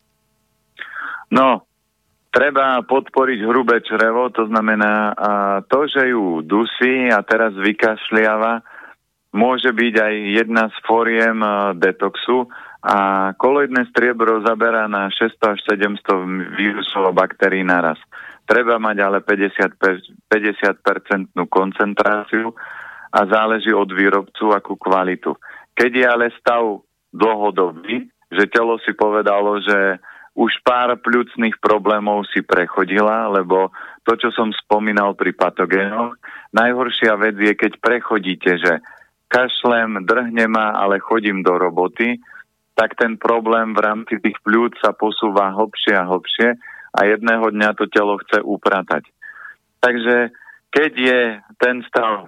No, treba podporiť hrubé črevo, to znamená a to, že ju dusí a teraz vykašliava, môže byť aj jedna z foriem detoxu a koloidné striebro zaberá na šesťsto až sedemsto vírusov a baktérií naraz. Treba mať ale päťdesiat percent koncentráciu a záleží od výrobcu, akú kvalitu. Keď je ale stav dlhodobý, že telo si povedalo, že už pár pľucných problémov si prechodila, lebo to, čo som spomínal pri patogénoch, najhoršia vec je, keď prechodíte, že kašlem, drhne ma, ale chodím do roboty, tak ten problém v rámci tých pľúc sa posúva hlbšie a hlbšie, a jedného dňa to telo chce upratať. Takže keď je ten stav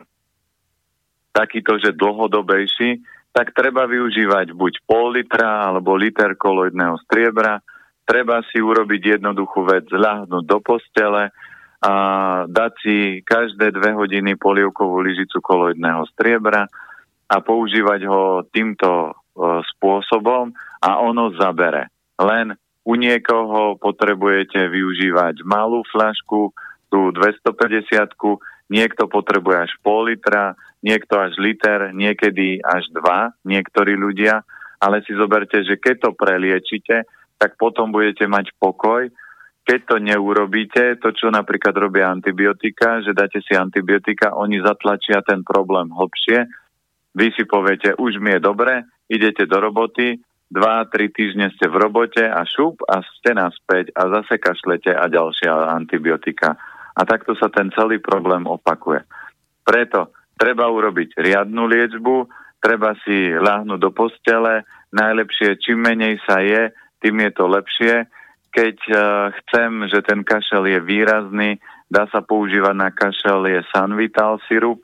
takýto, že dlhodobejší, tak treba využívať buď pol litra alebo liter koloidného striebra. Treba si urobiť jednoduchú vec, ľahnúť do postele a dať si každé dve hodiny polievkovú lyžicu koloidného striebra a používať ho týmto e, spôsobom a ono zabere. Len u niekoho potrebujete využívať malú fľašku, tú dvestopäťdesiatku, niekto potrebuje až pol litra, niekto až liter, niekedy až dva, niektorí ľudia, ale si zoberte, že keď to preliečite, tak potom budete mať pokoj. Keď to neurobíte, to, čo napríklad robia antibiotika, že dáte si antibiotika, oni zatlačia ten problém hlbšie, vy si poviete, už mi je dobre, idete do roboty, dva, tri týždne ste v robote a šup a ste naspäť a zase kašlete a ďalšia antibiotika. A takto sa ten celý problém opakuje. Preto treba urobiť riadnu liečbu, treba si ľahnúť do postele, najlepšie čím menej sa je, tým je to lepšie. Keď uh, chcem, že ten kašel je výrazný, dá sa používať na kašel je Sanvital sirup.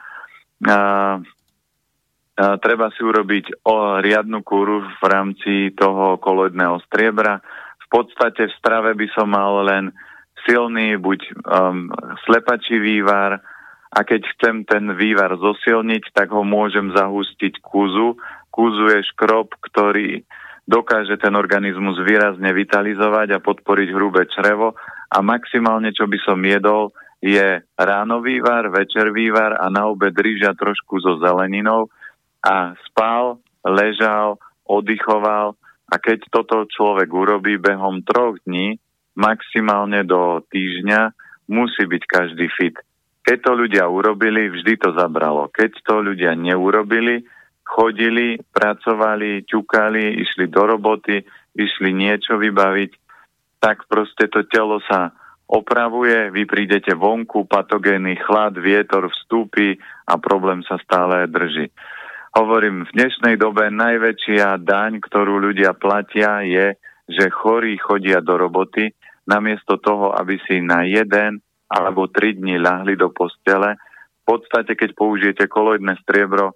Uh, Uh, treba si urobiť o, riadnu kúru v rámci toho koloidného striebra. V podstate v strave by som mal len silný buď um, slepačí vývar a keď chcem ten vývar zosilniť, tak ho môžem zahustiť kúzu. Kúzu je škrob, ktorý dokáže ten organizmus výrazne vitalizovať a podporiť hrubé črevo a maximálne, čo by som jedol, je ráno vývar, večer vývar a na obed rýža trošku so zeleninou a spal, ležal, oddychoval a keď toto človek urobí behom troch dní, maximálne do týždňa, musí byť každý fit. Keď to ľudia urobili, vždy to zabralo. Keď to ľudia neurobili, chodili, pracovali, ťukali, išli do roboty, išli niečo vybaviť, tak proste to telo sa opravuje, vy prídete vonku, patogénny chlad, vietor vstúpi a problém sa stále drží. Hovorím, v dnešnej dobe najväčšia daň, ktorú ľudia platia, je, že chorí chodia do roboty, namiesto toho, aby si na jeden alebo tri dni ľahli do postele. V podstate, keď použijete koloidné striebro,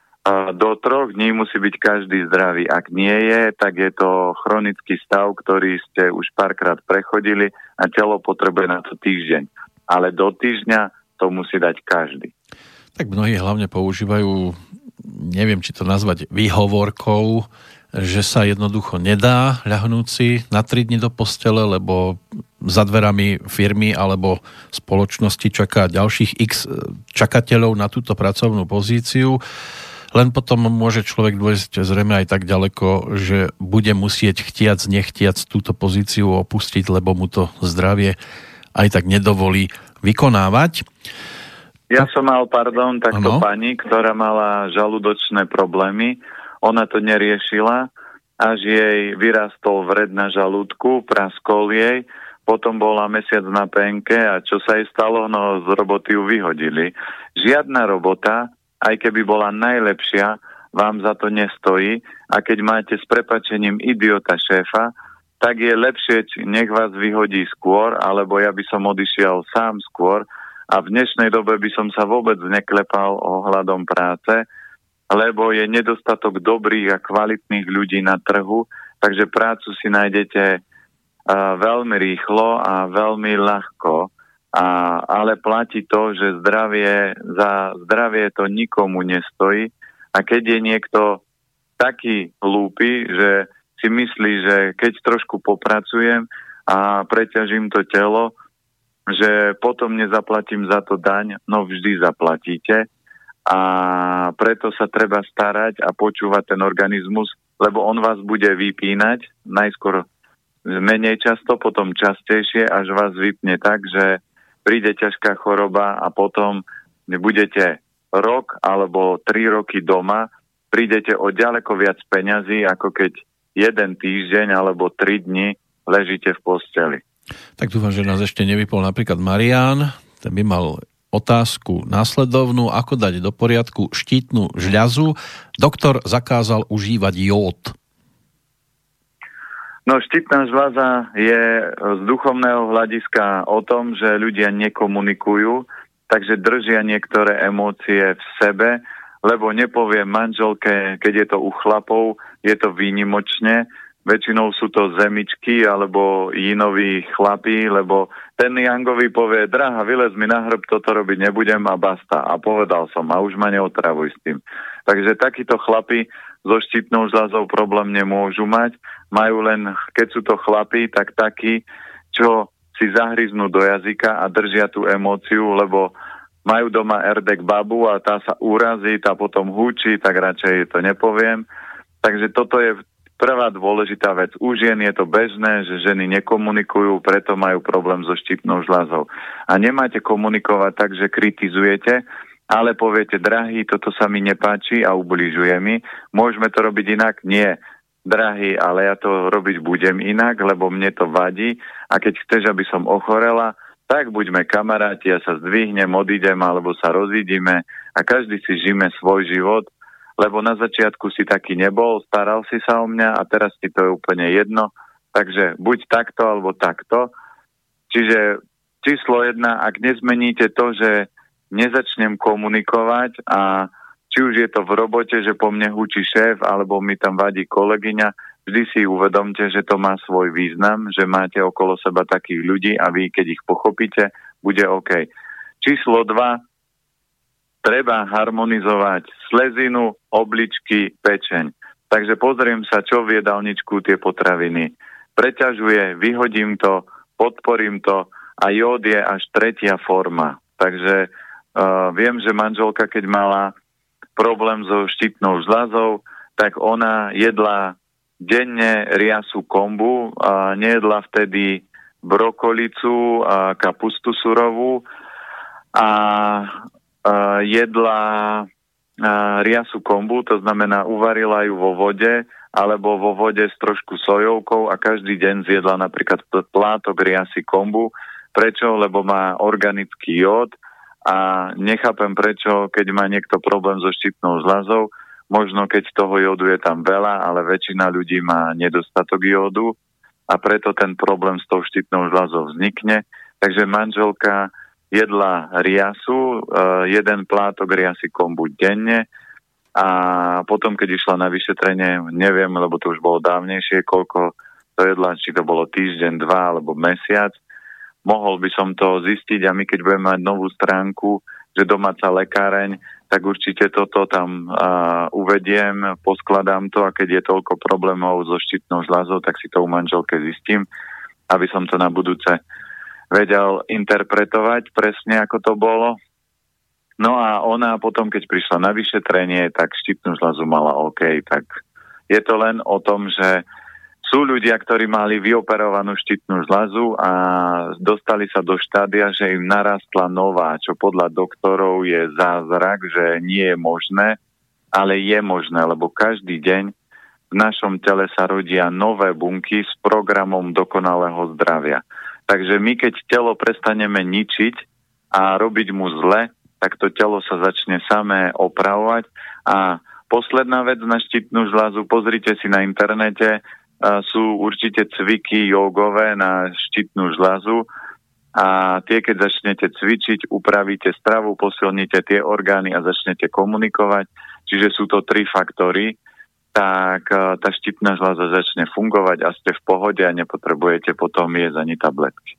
do troch dní musí byť každý zdravý. Ak nie je, tak je to chronický stav, ktorý ste už párkrát prechodili a telo potrebuje na to týždeň. Ale do týždňa to musí dať každý. Tak mnohí hlavne používajú, neviem, či to nazvať výhovorkou, že sa jednoducho nedá ľahnúť si na tri dni do postele, lebo za dverami firmy alebo spoločnosti čaká ďalších x čakateľov na túto pracovnú pozíciu. Len potom môže človek dôjsť zrejme aj tak ďaleko, že bude musieť chtiac, nechtiac túto pozíciu opustiť, lebo mu to zdravie aj tak nedovolí vykonávať. Ja som mal, pardon, takto ano? Pani, ktorá mala žalúdočné problémy. Ona to neriešila, až jej vyrastol vred na žalúdku, praskol jej, potom bola mesiac na penke a čo sa jej stalo? No z roboty ju vyhodili. Žiadna robota, aj keby bola najlepšia, vám za to nestojí a keď máte s prepačením idiota šéfa, tak je lepšie, nech vás vyhodí skôr, alebo ja by som odišiel sám skôr a v dnešnej dobe by som sa vôbec neklepal ohľadom práce, lebo je nedostatok dobrých a kvalitných ľudí na trhu, takže prácu si nájdete uh, veľmi rýchlo a veľmi ľahko. A, ale platí to, že zdravie, za zdravie to nikomu nestojí a keď je niekto taký hlúpy, že si myslí, že keď trošku popracujem a preťažím to telo, že potom nezaplatím za to daň, no vždy zaplatíte a preto sa treba starať a počúvať ten organizmus, lebo on vás bude vypínať najskôr menej často, potom častejšie, až vás vypne tak, že príde ťažká choroba a potom budete rok alebo tri roky doma, prídete o ďaleko viac peňazí, ako keď jeden týždeň alebo tri dni ležíte v posteli. Tak dúfam, že nás ešte nevypol napríklad Marián, ten by mal otázku následovnú, ako dať do poriadku štítnu žľazu. Doktor zakázal užívať jód. No štítna žľaza je z duchovného hľadiska o tom, že ľudia nekomunikujú, takže držia niektoré emócie v sebe, lebo nepoviem manželke, keď je to u chlapov, je to výnimočne, väčšinou sú to zemičky alebo jínoví chlapí, lebo ten Jangovi povie, drahá, vylez mi na hrb, toto robiť nebudem a basta. A povedal som, a už ma neotravuj s tým. Takže takíto chlapi so štítnou žľazou problém nemôžu mať. Majú len, keď sú to chlapi, tak takí, čo si zahryznú do jazyka a držia tú emóciu, lebo majú doma erdek babu a tá sa urazí, tá potom húči, tak radšej to nepoviem. Takže toto je prvá dôležitá vec. U žien je to bežné, že ženy nekomunikujú, preto majú problém so štítnou žľazou. A nemáte komunikovať tak, že kritizujete, ale poviete, drahý, toto sa mi nepáči a ubližuje mi. Môžeme to robiť inak? Nie. Drahý, ale ja to robiť budem inak, lebo mne to vadí a keď chceš, aby som ochorela, tak buďme kamaráti, ja sa zdvihnem, odídem alebo sa rozídime a každý si žijeme svoj život, lebo na začiatku si taký nebol, staral si sa o mňa a teraz ti to je úplne jedno, takže buď takto alebo takto. Čiže číslo jedna, ak nezmeníte to, že nezačnem komunikovať a či už je to v robote, že po mne húči šéf, alebo mi tam vadí kolegyňa, vždy si uvedomte, že to má svoj význam, že máte okolo seba takých ľudí a vy, keď ich pochopíte, bude OK. Číslo dva, treba harmonizovať slezinu, obličky, pečeň. Takže pozriem sa, čo v jedálničku tie potraviny preťažuje, vyhodím to, podporím to a jód je až tretia forma. Takže uh, viem, že manželka, keď mala problém so štítnou žľazou, tak ona jedla denne riasu kombu, a nejedla vtedy brokolicu a kapustu surovú a, a jedla a, riasu kombu, to znamená uvarila ju vo vode alebo vo vode s trošku sojovkou a každý deň zjedla napríklad plátok riasy kombu. Prečo? Lebo má organický jód a nechápem prečo, keď má niekto problém so štítnou žľazou, možno keď toho jódu je tam veľa, ale väčšina ľudí má nedostatok jódu a preto ten problém s tou štítnou žľazou vznikne. Takže manželka jedla riasu, jeden plátok riasy kombu denne a potom, keď išla na vyšetrenie, neviem, lebo to už bolo dávnejšie, koľko to jedla, či to bolo týždeň, dva alebo mesiac, mohol by som to zistiť a my keď budeme mať novú stránku, že domáca lekáreň, tak určite toto tam uh, uvediem, poskladám to a keď je toľko problémov so štítnou žľazou, tak si to u manželke zistím, aby som to na budúce vedel interpretovať presne, ako to bolo. No a ona potom, keď prišla na vyšetrenie, tak štítnu žľazu mala OK. Tak je to len o tom, že sú ľudia, ktorí mali vyoperovanú štítnu žľazu a dostali sa do štádia, že im narastla nová, čo podľa doktorov je zázrak, že nie je možné, ale je možné, lebo každý deň v našom tele sa rodia nové bunky s programom dokonalého zdravia. Takže my, keď telo prestaneme ničiť a robiť mu zle, tak to telo sa začne samé opravovať. A posledná vec na štítnu žľazu, pozrite si na internete, sú určite cviky jogové na štítnu žľazu a tie, keď začnete cvičiť, upravíte stravu, posilníte tie orgány a začnete komunikovať, čiže sú to tri faktory, tak tá štítna žľaza začne fungovať a ste v pohode a nepotrebujete potom jesť ani tabletky.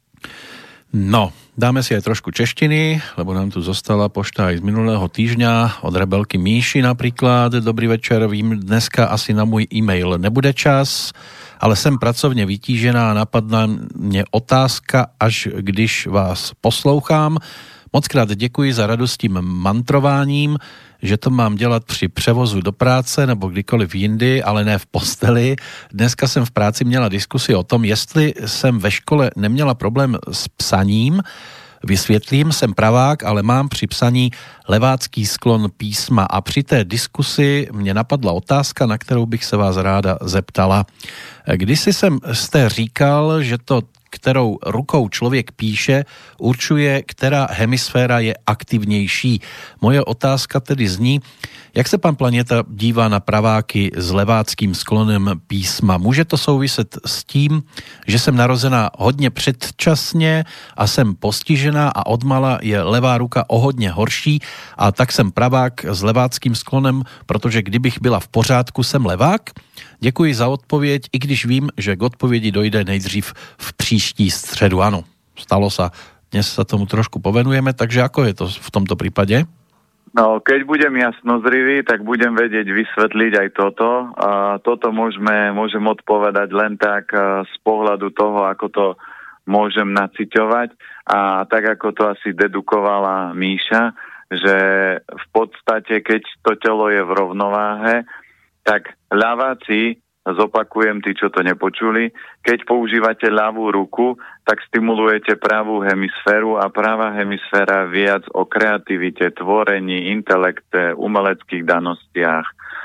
No, dáme si aj trošku češtiny, lebo nám tu zostala pošta aj z minulého týždňa od Rebelky Míši napríklad. Dobrý večer, vím, dneska asi na můj e-mail nebude čas, ale jsem pracovně vytížená a napadla mě otázka, až když vás poslouchám. Mockrát děkuji za radu s tím mantrováním, že to mám dělat při převozu do práce nebo kdykoliv jindy, ale ne v posteli. Dneska jsem v práci měla diskusi o tom, jestli jsem ve škole neměla problém s psaním. Vysvětlím, jsem pravák, ale mám při psaní levácký sklon písma a při té diskusi mě napadla otázka, na kterou bych se vás ráda zeptala. Kdysi jsem jste říkal, že to, kterou rukou člověk píše, určuje, která hemisféra je aktivnější. Moje otázka tedy zní, jak se pan Planěta dívá na praváky s leváckým sklonem písma? Může to souviset s tím, že jsem narozená hodně předčasně a jsem postižená a odmala je levá ruka o hodně horší a tak jsem pravák s leváckým sklonem, protože kdybych byla v pořádku, jsem levák? Děkuji za odpověď, i když vím, že k odpovědi dojde nejdřív v příští středu. Ano, stalo sa. Dnes sa tomu trošku povenujeme, takže ako je to v tomto prípade? No, keď budem jasnozrivý, tak budem vedieť vysvetliť aj toto. A toto môžeme, môžem odpovedať len tak z pohľadu toho, ako to môžem naciťovať. A tak, ako to asi dedukovala Míša, že v podstate, keď to telo je v rovnováhe, tak ľaváci, zopakujem tí, čo to nepočuli, keď používate ľavú ruku, tak stimulujete pravú hemisféru a pravá hemisféra viac o kreativite, tvorení, intelekte, umeleckých danostiach.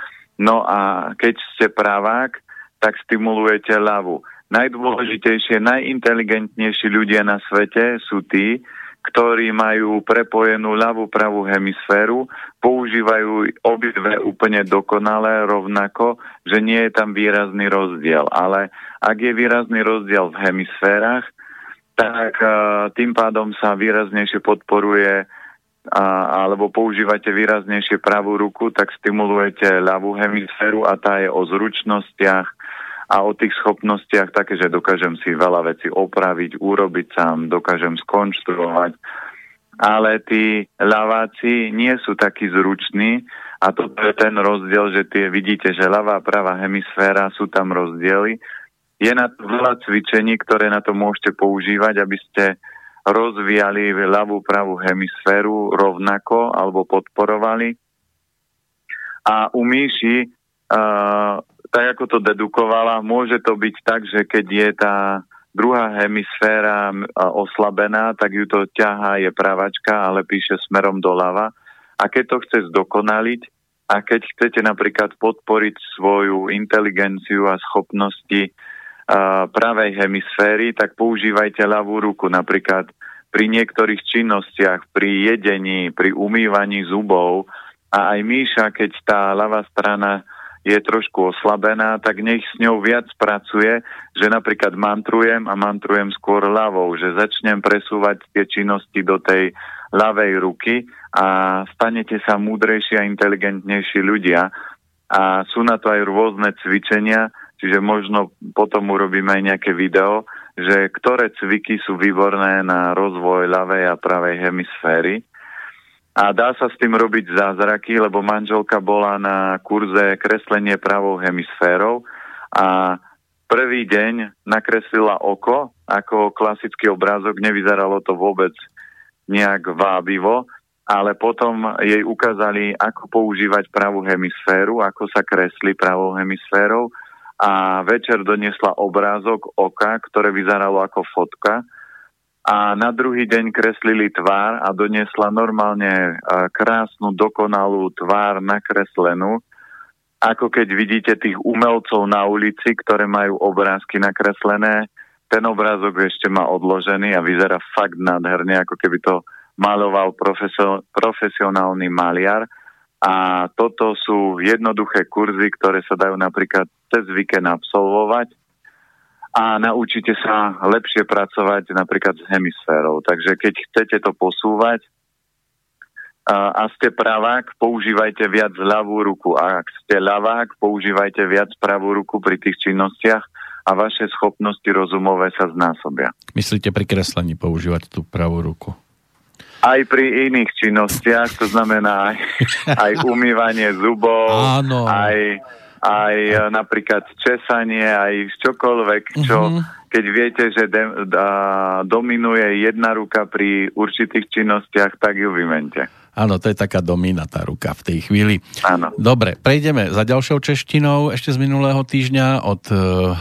No a keď ste pravák, tak stimulujete ľavú. Najdôležitejšie, najinteligentnejší ľudia na svete sú tí, ktorí majú prepojenú ľavú pravú hemisféru, používajú obidve úplne dokonale rovnako, že nie je tam výrazný rozdiel. Ale ak je výrazný rozdiel v hemisférach, tak uh, tým pádom sa výraznejšie podporuje uh, alebo používate výraznejšie pravú ruku, tak stimulujete ľavú hemisféru a tá je o zručnostiach a o tých schopnostiach také, že dokážem si veľa vecí opraviť, urobiť sám, dokážem skonštruovať. Ale tí ľaváci nie sú takí zruční a toto je ten rozdiel, že tie vidíte, že ľavá a pravá hemisféra, sú tam rozdiely. Je na to veľa cvičení, ktoré na to môžete používať, aby ste rozvíjali ľavú pravú hemisféru rovnako alebo podporovali. A u Míši uh, tak ako to dedukovala, môže to byť tak, že keď je tá druhá hemisféra oslabená, tak ju to ťahá, je pravačka, ale píše smerom doľava. A keď to chce zdokonaliť a keď chcete napríklad podporiť svoju inteligenciu a schopnosti uh, pravej hemisféry, tak používajte ľavú ruku. Napríklad pri niektorých činnostiach, pri jedení, pri umývaní zubov a aj Míša, keď tá ľavá strana je trošku oslabená, tak nech s ňou viac pracuje, že napríklad mantrujem a mantrujem skôr ľavou, že začnem presúvať tie činnosti do tej ľavej ruky a stanete sa múdrejší a inteligentnejší ľudia. A sú na to aj rôzne cvičenia, čiže možno potom urobíme aj nejaké video, že ktoré cviky sú výborné na rozvoj ľavej a pravej hemisféry. A dá sa s tým robiť zázraky, lebo manželka bola na kurze kreslenie pravou hemisférou a prvý deň nakreslila oko ako klasický obrázok, nevyzeralo to vôbec nejak vábivo, ale potom jej ukázali, ako používať pravú hemisféru, ako sa kreslí pravou hemisférou a večer doniesla obrázok oka, ktoré vyzeralo ako fotka. A na druhý deň kreslili tvár a doniesla normálne krásnu, dokonalú tvár nakreslenú. Ako keď vidíte tých umelcov na ulici, ktoré majú obrázky nakreslené, ten obrázok ešte má odložený a vyzerá fakt nádherne, ako keby to maloval profesio- profesionálny maliar. A toto sú jednoduché kurzy, ktoré sa dajú napríklad cez víkend absolvovať a naučíte sa lepšie pracovať napríklad s hemisférou. Takže keď chcete to posúvať a, a ste pravák, používajte viac ľavú ruku. A ak ste ľavák, používajte viac pravú ruku pri tých činnostiach a vaše schopnosti rozumové sa znásobia. Myslíte pri kreslení používať tú pravú ruku? Aj pri iných činnostiach, to znamená aj, aj umývanie zubov, Áno. aj... aj napríklad česanie, aj čokoľvek, čo mm-hmm. keď viete, že de, da, dominuje jedna ruka pri určitých činnostiach, tak ju vymente. Áno, to je taká dominatá ruka v tej chvíli. Áno. Dobre, prejdeme za ďalšou češtinou ešte z minulého týždňa od uh,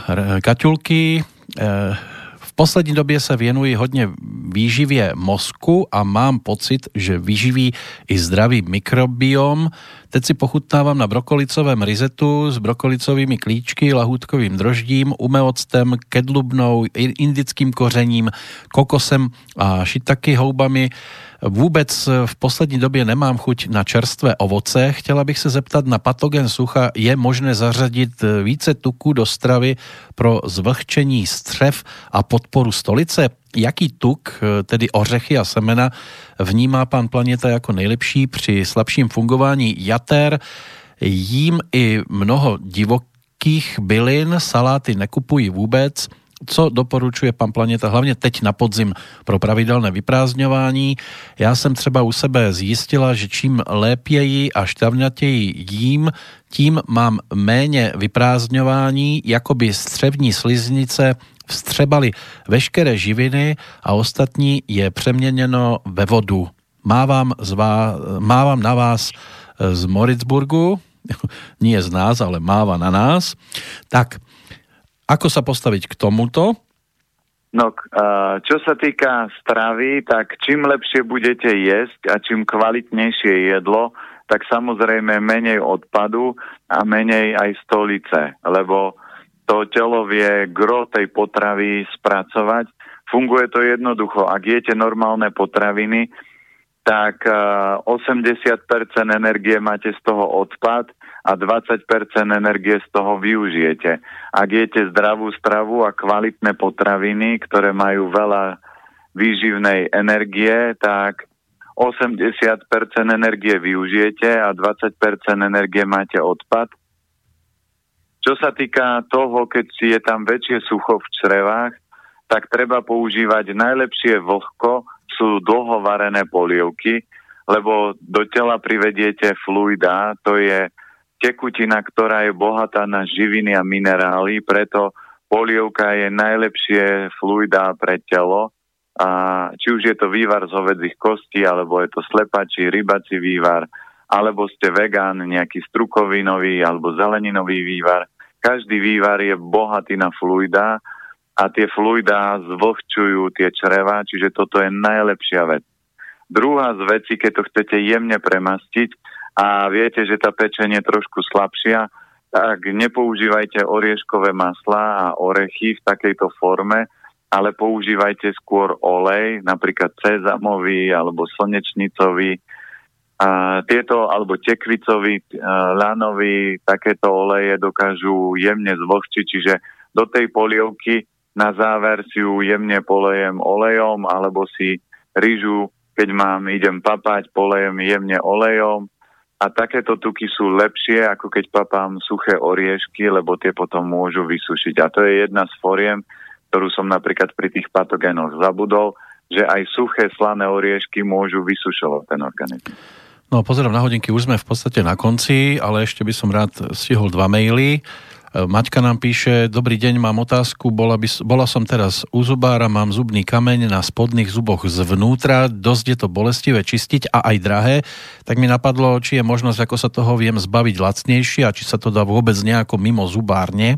Kaťulky. Uh, v poslední době sa věnuji hodně výživě mozku a mám pocit, že vyživí i zdravý mikrobiom. Teď si pochutnávám na brokolicovém rizetu s brokolicovými klíčky, lahůdkovým droždím, umeoctem, kedlubnou, indickým kořením, kokosem a shiitake houbami. Vůbec v poslední době nemám chuť na čerstvé ovoce. Chtěla bych se zeptat na patogen sucha. Je možné zařadit více tuku do stravy pro zvlhčení střev a podporu stolice? Jaký tuk, tedy ořechy a semena, vnímá pan Planěta jako nejlepší při slabším fungování jater? Jím i mnoho divokých bylin, saláty nekupují vůbec. Co doporučuje pan Planěta, hlavně teď na podzim pro pravidelné vyprázdňování? Já jsem třeba u sebe zjistila, že čím lépěji a šťavnatěji jím, tím mám méně vyprázdňování, jakoby střevní sliznice vstřebali veškeré živiny a ostatní je přeměněno ve vodu. Mávám, zvá, mávám na vás z Moritzburgu, nie z nás, ale máva na nás. Tak, ako sa postaviť k tomuto? No, čo sa týka stravy, tak čím lepšie budete jesť a čím kvalitnejšie jedlo, tak samozrejme menej odpadu a menej aj stolice, lebo to telo vie gro tej potravy spracovať. Funguje to jednoducho. Ak jete normálne potraviny, tak osemdesiat percent energie máte z toho odpad a dvadsať percent energie z toho využijete. Ak jete zdravú stravu a kvalitné potraviny, ktoré majú veľa výživnej energie, tak osemdesiat percent energie využijete a dvadsať percent energie máte odpad. Čo sa týka toho, keď je tam väčšie sucho v črevách, tak treba používať najlepšie vlhko, sú dlhovarené polievky, lebo do tela privediete fluida, to je tekutina, ktorá je bohatá na živiny a minerály, preto polievka je najlepšie fluida pre telo. A či už je to vývar z hovädzích kostí, alebo je to slepačí, rybací vývar, alebo ste vegán, nejaký strukovinový alebo zeleninový vývar. Každý vývar je bohatý na fluidá a tie fluidá zvlhčujú tie čreva, čiže toto je najlepšia vec. Druhá z vecí, keď to chcete jemne premastiť a viete, že tá pečeň je trošku slabšia, tak nepoužívajte orieškové maslá a orechy v takejto forme, ale používajte skôr olej, napríklad sezamový alebo slnečnicový, a tieto, alebo tekvicový, lanový, takéto oleje dokážu jemne zvlhčiť, čiže do tej polievky na záver si ju jemne polejem olejom, alebo si rýžu, keď mám, idem papať, polejem jemne olejom. A takéto tuky sú lepšie, ako keď papám suché oriešky, lebo tie potom môžu vysušiť. A to je jedna z foriem, ktorú som napríklad pri tých patogénoch zabudol, že aj suché slané oriešky môžu vysušovať ten organizmus. No, pozerám na hodinky, už sme v podstate na konci, ale ešte by som rád stihol dva maily. Maťka nám píše: Dobrý deň, mám otázku, bola, by, bola som teraz u zubára, mám zubný kameň na spodných zuboch zvnútra, dosť je to bolestivé čistiť a aj drahé, tak mi napadlo, či je možnosť, ako sa toho viem zbaviť lacnejšie a či sa to dá vôbec nejako mimo zubárne.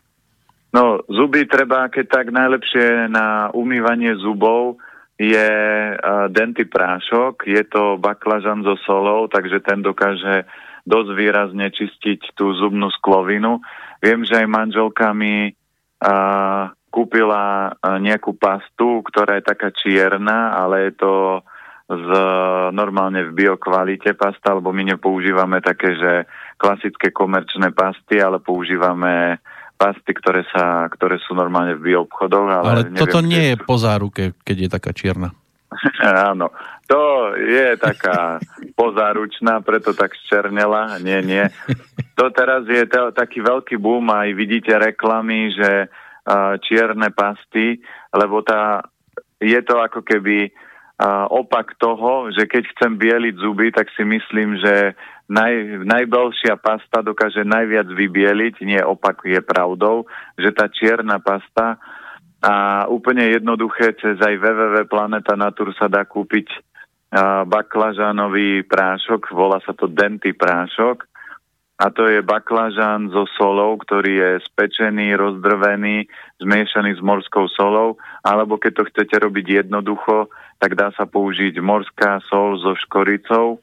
No, zuby treba, keď tak najlepšie na umývanie zubov je uh, denty prášok, je to baklažan so solou, takže ten dokáže dosť výrazne čistiť tú zubnú sklovinu. Viem, že aj manželka mi uh, kúpila uh, nejakú pastu, ktorá je taká čierna, ale je to z, normálne v biokvalite pasta, lebo my nepoužívame také, že klasické komerčné pasty, ale používame pasty, ktoré, sa, ktoré sú normálne v bioobchodoch. Ale, ale neviem, toto nie je sú... po záruke, keď je taká čierna. Áno, to je taká pozáručná, preto tak zčernela. Nie, nie. To teraz je to, taký veľký boom, aj vidíte reklamy, že uh, čierne pasty, lebo tá, je to ako keby uh, opak toho, že keď chcem bieliť zuby, tak si myslím, že Naj, najbelšia pasta dokáže najviac vybieliť, nie opak je pravdou, že tá čierna pasta a úplne jednoduché cez aj w w w bodka planeta natur sa dá kúpiť a, baklažánový prášok, volá sa to denty prášok a to je baklažán so solou, ktorý je spečený, rozdrvený, zmiešaný s morskou solou, alebo keď to chcete robiť jednoducho, tak dá sa použiť morská sol so škoricou.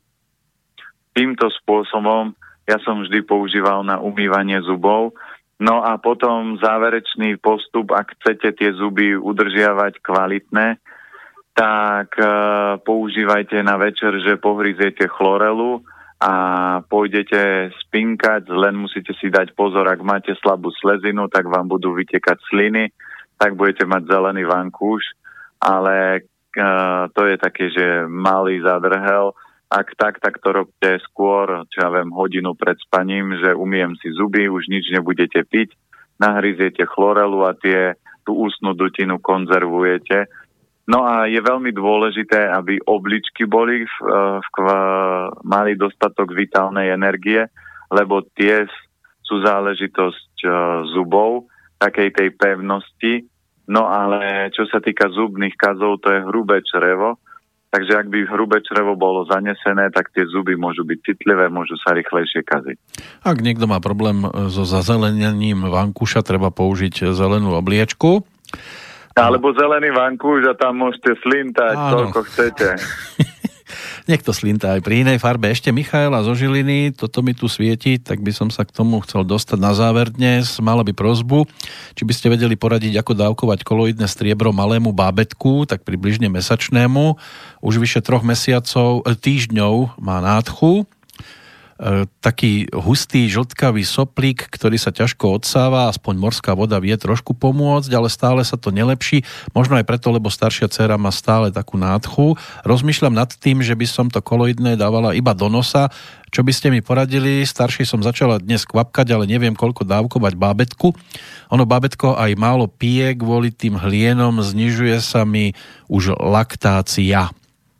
Týmto spôsobom ja som vždy používal na umývanie zubov. No a potom záverečný postup, ak chcete tie zuby udržiavať kvalitné, tak e, používajte na večer, že pohryziete chlorelu a pôjdete spinkať, len musíte si dať pozor, ak máte slabú slezinu, tak vám budú vytekať sliny, tak budete mať zelený vankúš, ale e, to je také, že malý zadrhel. Ak tak, tak to robte skôr, čo ja viem, hodinu pred spaním, že umiem si zuby, už nič nebudete piť, nahryziete chlorelu a tie, tú ústnu dutinu konzervujete. No a je veľmi dôležité, aby obličky boli, v, v, v, mali dostatok vitálnej energie, lebo tie sú záležitosť uh, zubov, takej tej pevnosti. No ale čo sa týka zubných kazov, to je hrubé črevo. Takže ak by hrubé črevo bolo zanesené, tak tie zuby môžu byť citlivé, môžu sa rýchlejšie kaziť. Ak niekto má problém so zazelenením vankúša, treba použiť zelenú obliečku. Alebo zelený vankúš a tam môžete slintať, koľko chcete. Niekto slintá aj pri inej farbe. Ešte Michaela zo Žiliny, toto mi tu svieti, tak by som sa k tomu chcel dostať na záver dnes. Mala by prosbu, či by ste vedeli poradiť, ako dávkovať koloidné striebro malému bábätku, tak približne mesačnému. Už vyše troch mesiacov, týždňov má nádchu. E, taký hustý žltkavý soplík, ktorý sa ťažko odsáva, aspoň morská voda vie trošku pomôcť, ale stále sa to nelepší, možno aj preto, lebo staršia dcéra má stále takú nádchu. Rozmýšľam nad tým, že by som to koloidné dávala iba do nosa. Čo by ste mi poradili? Starší som začala dnes kvapkať, ale neviem, koľko dávkovať bábätku. Ono bábätko aj málo pije, kvôli tým hlienom znižuje sa mi už laktácia.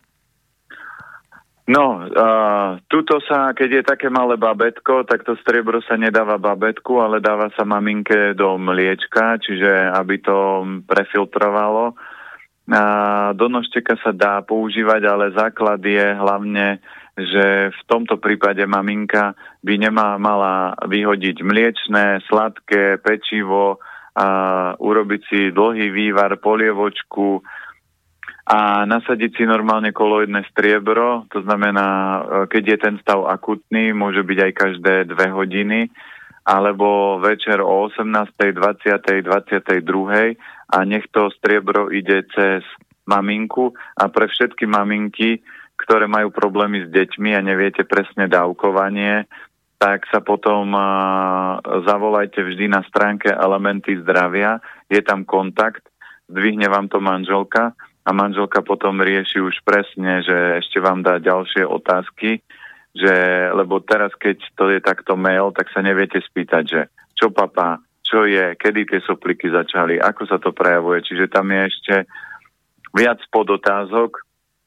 No, uh, tuto sa, keď je také malé babetko, tak to striebro sa nedáva babetku, ale dáva sa maminke do mliečka, čiže aby to prefiltrovalo. Uh, do nožteka sa dá používať, ale základ je hlavne, že v tomto prípade maminka by nemala vyhodiť mliečne, sladké, pečivo, a urobiť si dlhý vývar, polievočku a nasadiť si normálne koloidné striebro. To znamená, keď je ten stav akutný, môže byť aj každé dve hodiny, alebo večer o osemnástej, dvadsiatej, dvadsiatej druhej a nech to striebro ide cez maminku. A pre všetky maminky, ktoré majú problémy s deťmi a neviete presne dávkovanie, tak sa potom uh, zavolajte vždy na stránke Elementy zdravia, je tam kontakt, zdvihne vám to manželka a manželka potom rieši už presne, že ešte vám dá ďalšie otázky, že, lebo teraz, keď to je takto mail, tak sa neviete spýtať, že čo papa, čo je, kedy tie sopliky začali, ako sa to prejavuje, čiže tam je ešte viac podotázok,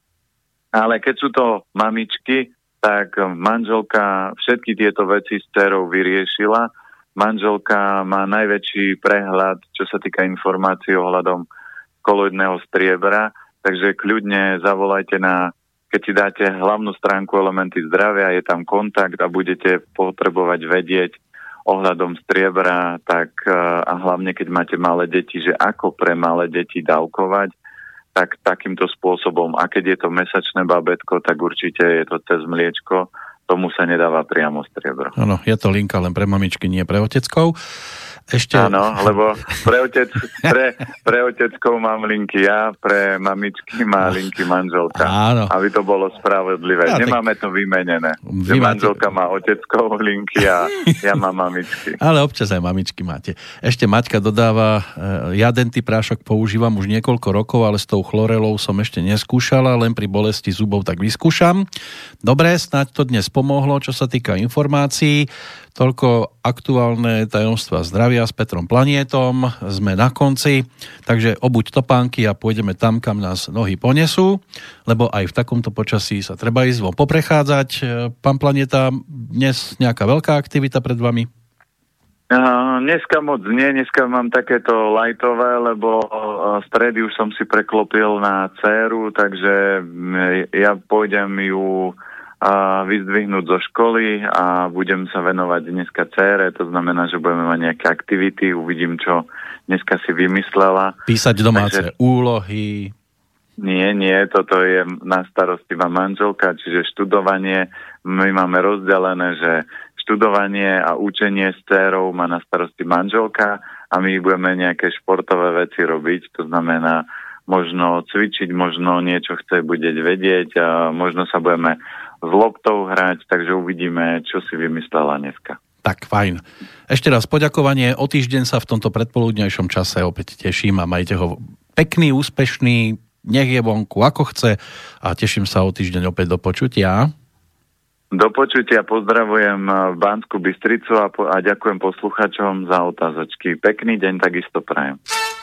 ale keď sú to mamičky, tak manželka všetky tieto veci s dcerou vyriešila. Manželka má najväčší prehľad, čo sa týka informácií ohľadom koloidného striebra, takže kľudne zavolajte na, keď si dáte hlavnú stránku Elementy zdravia, je tam kontakt a budete potrebovať vedieť ohľadom striebra, tak a hlavne keď máte malé deti, že ako pre malé deti dávkovať, tak takýmto spôsobom. A keď je to mesačné babetko, tak určite je to cez mliečko. Tomu sa nedáva priamo striebro. Áno, je to linka len pre mamičky, nie pre oteckov. Ešte... Áno, lebo pre, otec, pre, pre oteckov mám linky ja, pre mamičky má linky manželka. Áno. Aby to bolo spravodlivé. Ja, Nemáme tak... to vymenené. Že máte... manželka má oteckov linky a ja mám mamičky. Ale občas aj mamičky máte. Ešte Maťka dodáva, ja denty prášok používam už niekoľko rokov, ale s tou chlorelou som ešte neskúšala, len pri bolesti zubov tak vyskúšam. Dobre, snáď to dnes pomohlo, čo sa týka informácií. Toľko aktuálne tajomstvá zdravia s Petrom Planietom. Sme na konci, takže obuď topánky a pôjdeme tam, kam nás nohy ponesú, lebo aj v takomto počasí sa treba ísť von poprechádzať. Pán Planieta, dnes nejaká veľká aktivita pred vami? Uh, dneska moc nie, dneska mám takéto lightové, lebo uh, stredy už som si preklopil na dcéru, takže ja pôjdem ju a vyzdvihnúť zo školy a budem sa venovať dneska dcére, to znamená, že budeme mať nejaké aktivity, uvidím, čo dneska si vymyslela. Písať domáce Takže... úlohy. Nie, nie, toto je na starosti má manželka, čiže študovanie, my máme rozdelené, že študovanie a učenie s dcérou má na starosti manželka a my budeme nejaké športové veci robiť, to znamená možno cvičiť, možno niečo chce budieť vedieť a možno sa budeme s loptou hrať, takže uvidíme, čo si vymyslela dneska. Tak, fajn. Ešte raz poďakovanie. O týždeň sa v tomto predpoludňajšom čase opäť teším a majte ho pekný, úspešný, nech je vonku ako chce a teším sa o týždeň opäť do počutia. Do počutia, pozdravujem Banskú Bystricu a, po, a ďakujem posluchačom za otázočky. Pekný deň takisto prajem.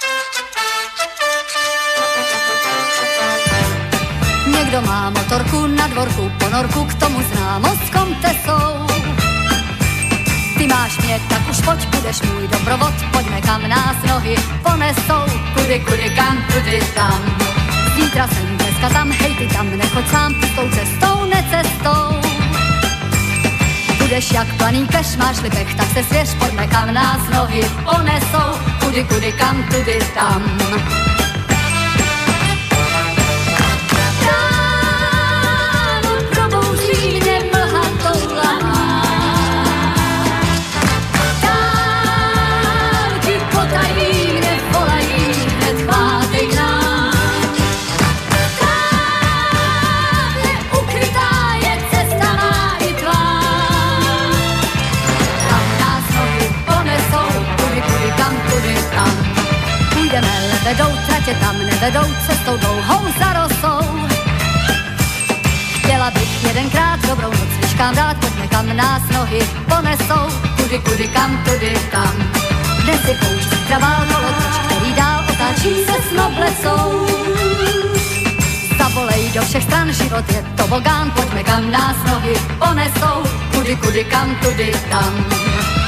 Někdo má motorku na dvorku, ponorku, k tomu známostkom tesou. Ty máš mě, tak už pojď, budeš můj doprovod, pojďme kam nás nohy ponesou. Kudy, kudy, kam, kudy, tam. Zítra jsem, dneska tam, hej ty tam, nechoď sám, tou cestou, necestou. Budeš jak planý keš, máš lipek, tak se svěř, pojďme kam nás nohy ponesou. Kudy, kudy, kam, tudy, tam. Vedou tratě tam, nevedou cestou dlouhou za rosou. Chtěla bych jedenkrát dobrou noc liškám dát, pojďme kam nás nohy ponesou. Kudy, kudy, kam, tudy, tam. Dnes je poušť, zítra válkolotoč, který dál otáčí se s noblesou. Zavolej do všech stran, život je tobogán, pojďme kam nás nohy ponesou. Kudy, kudy, kam, tudy, tam.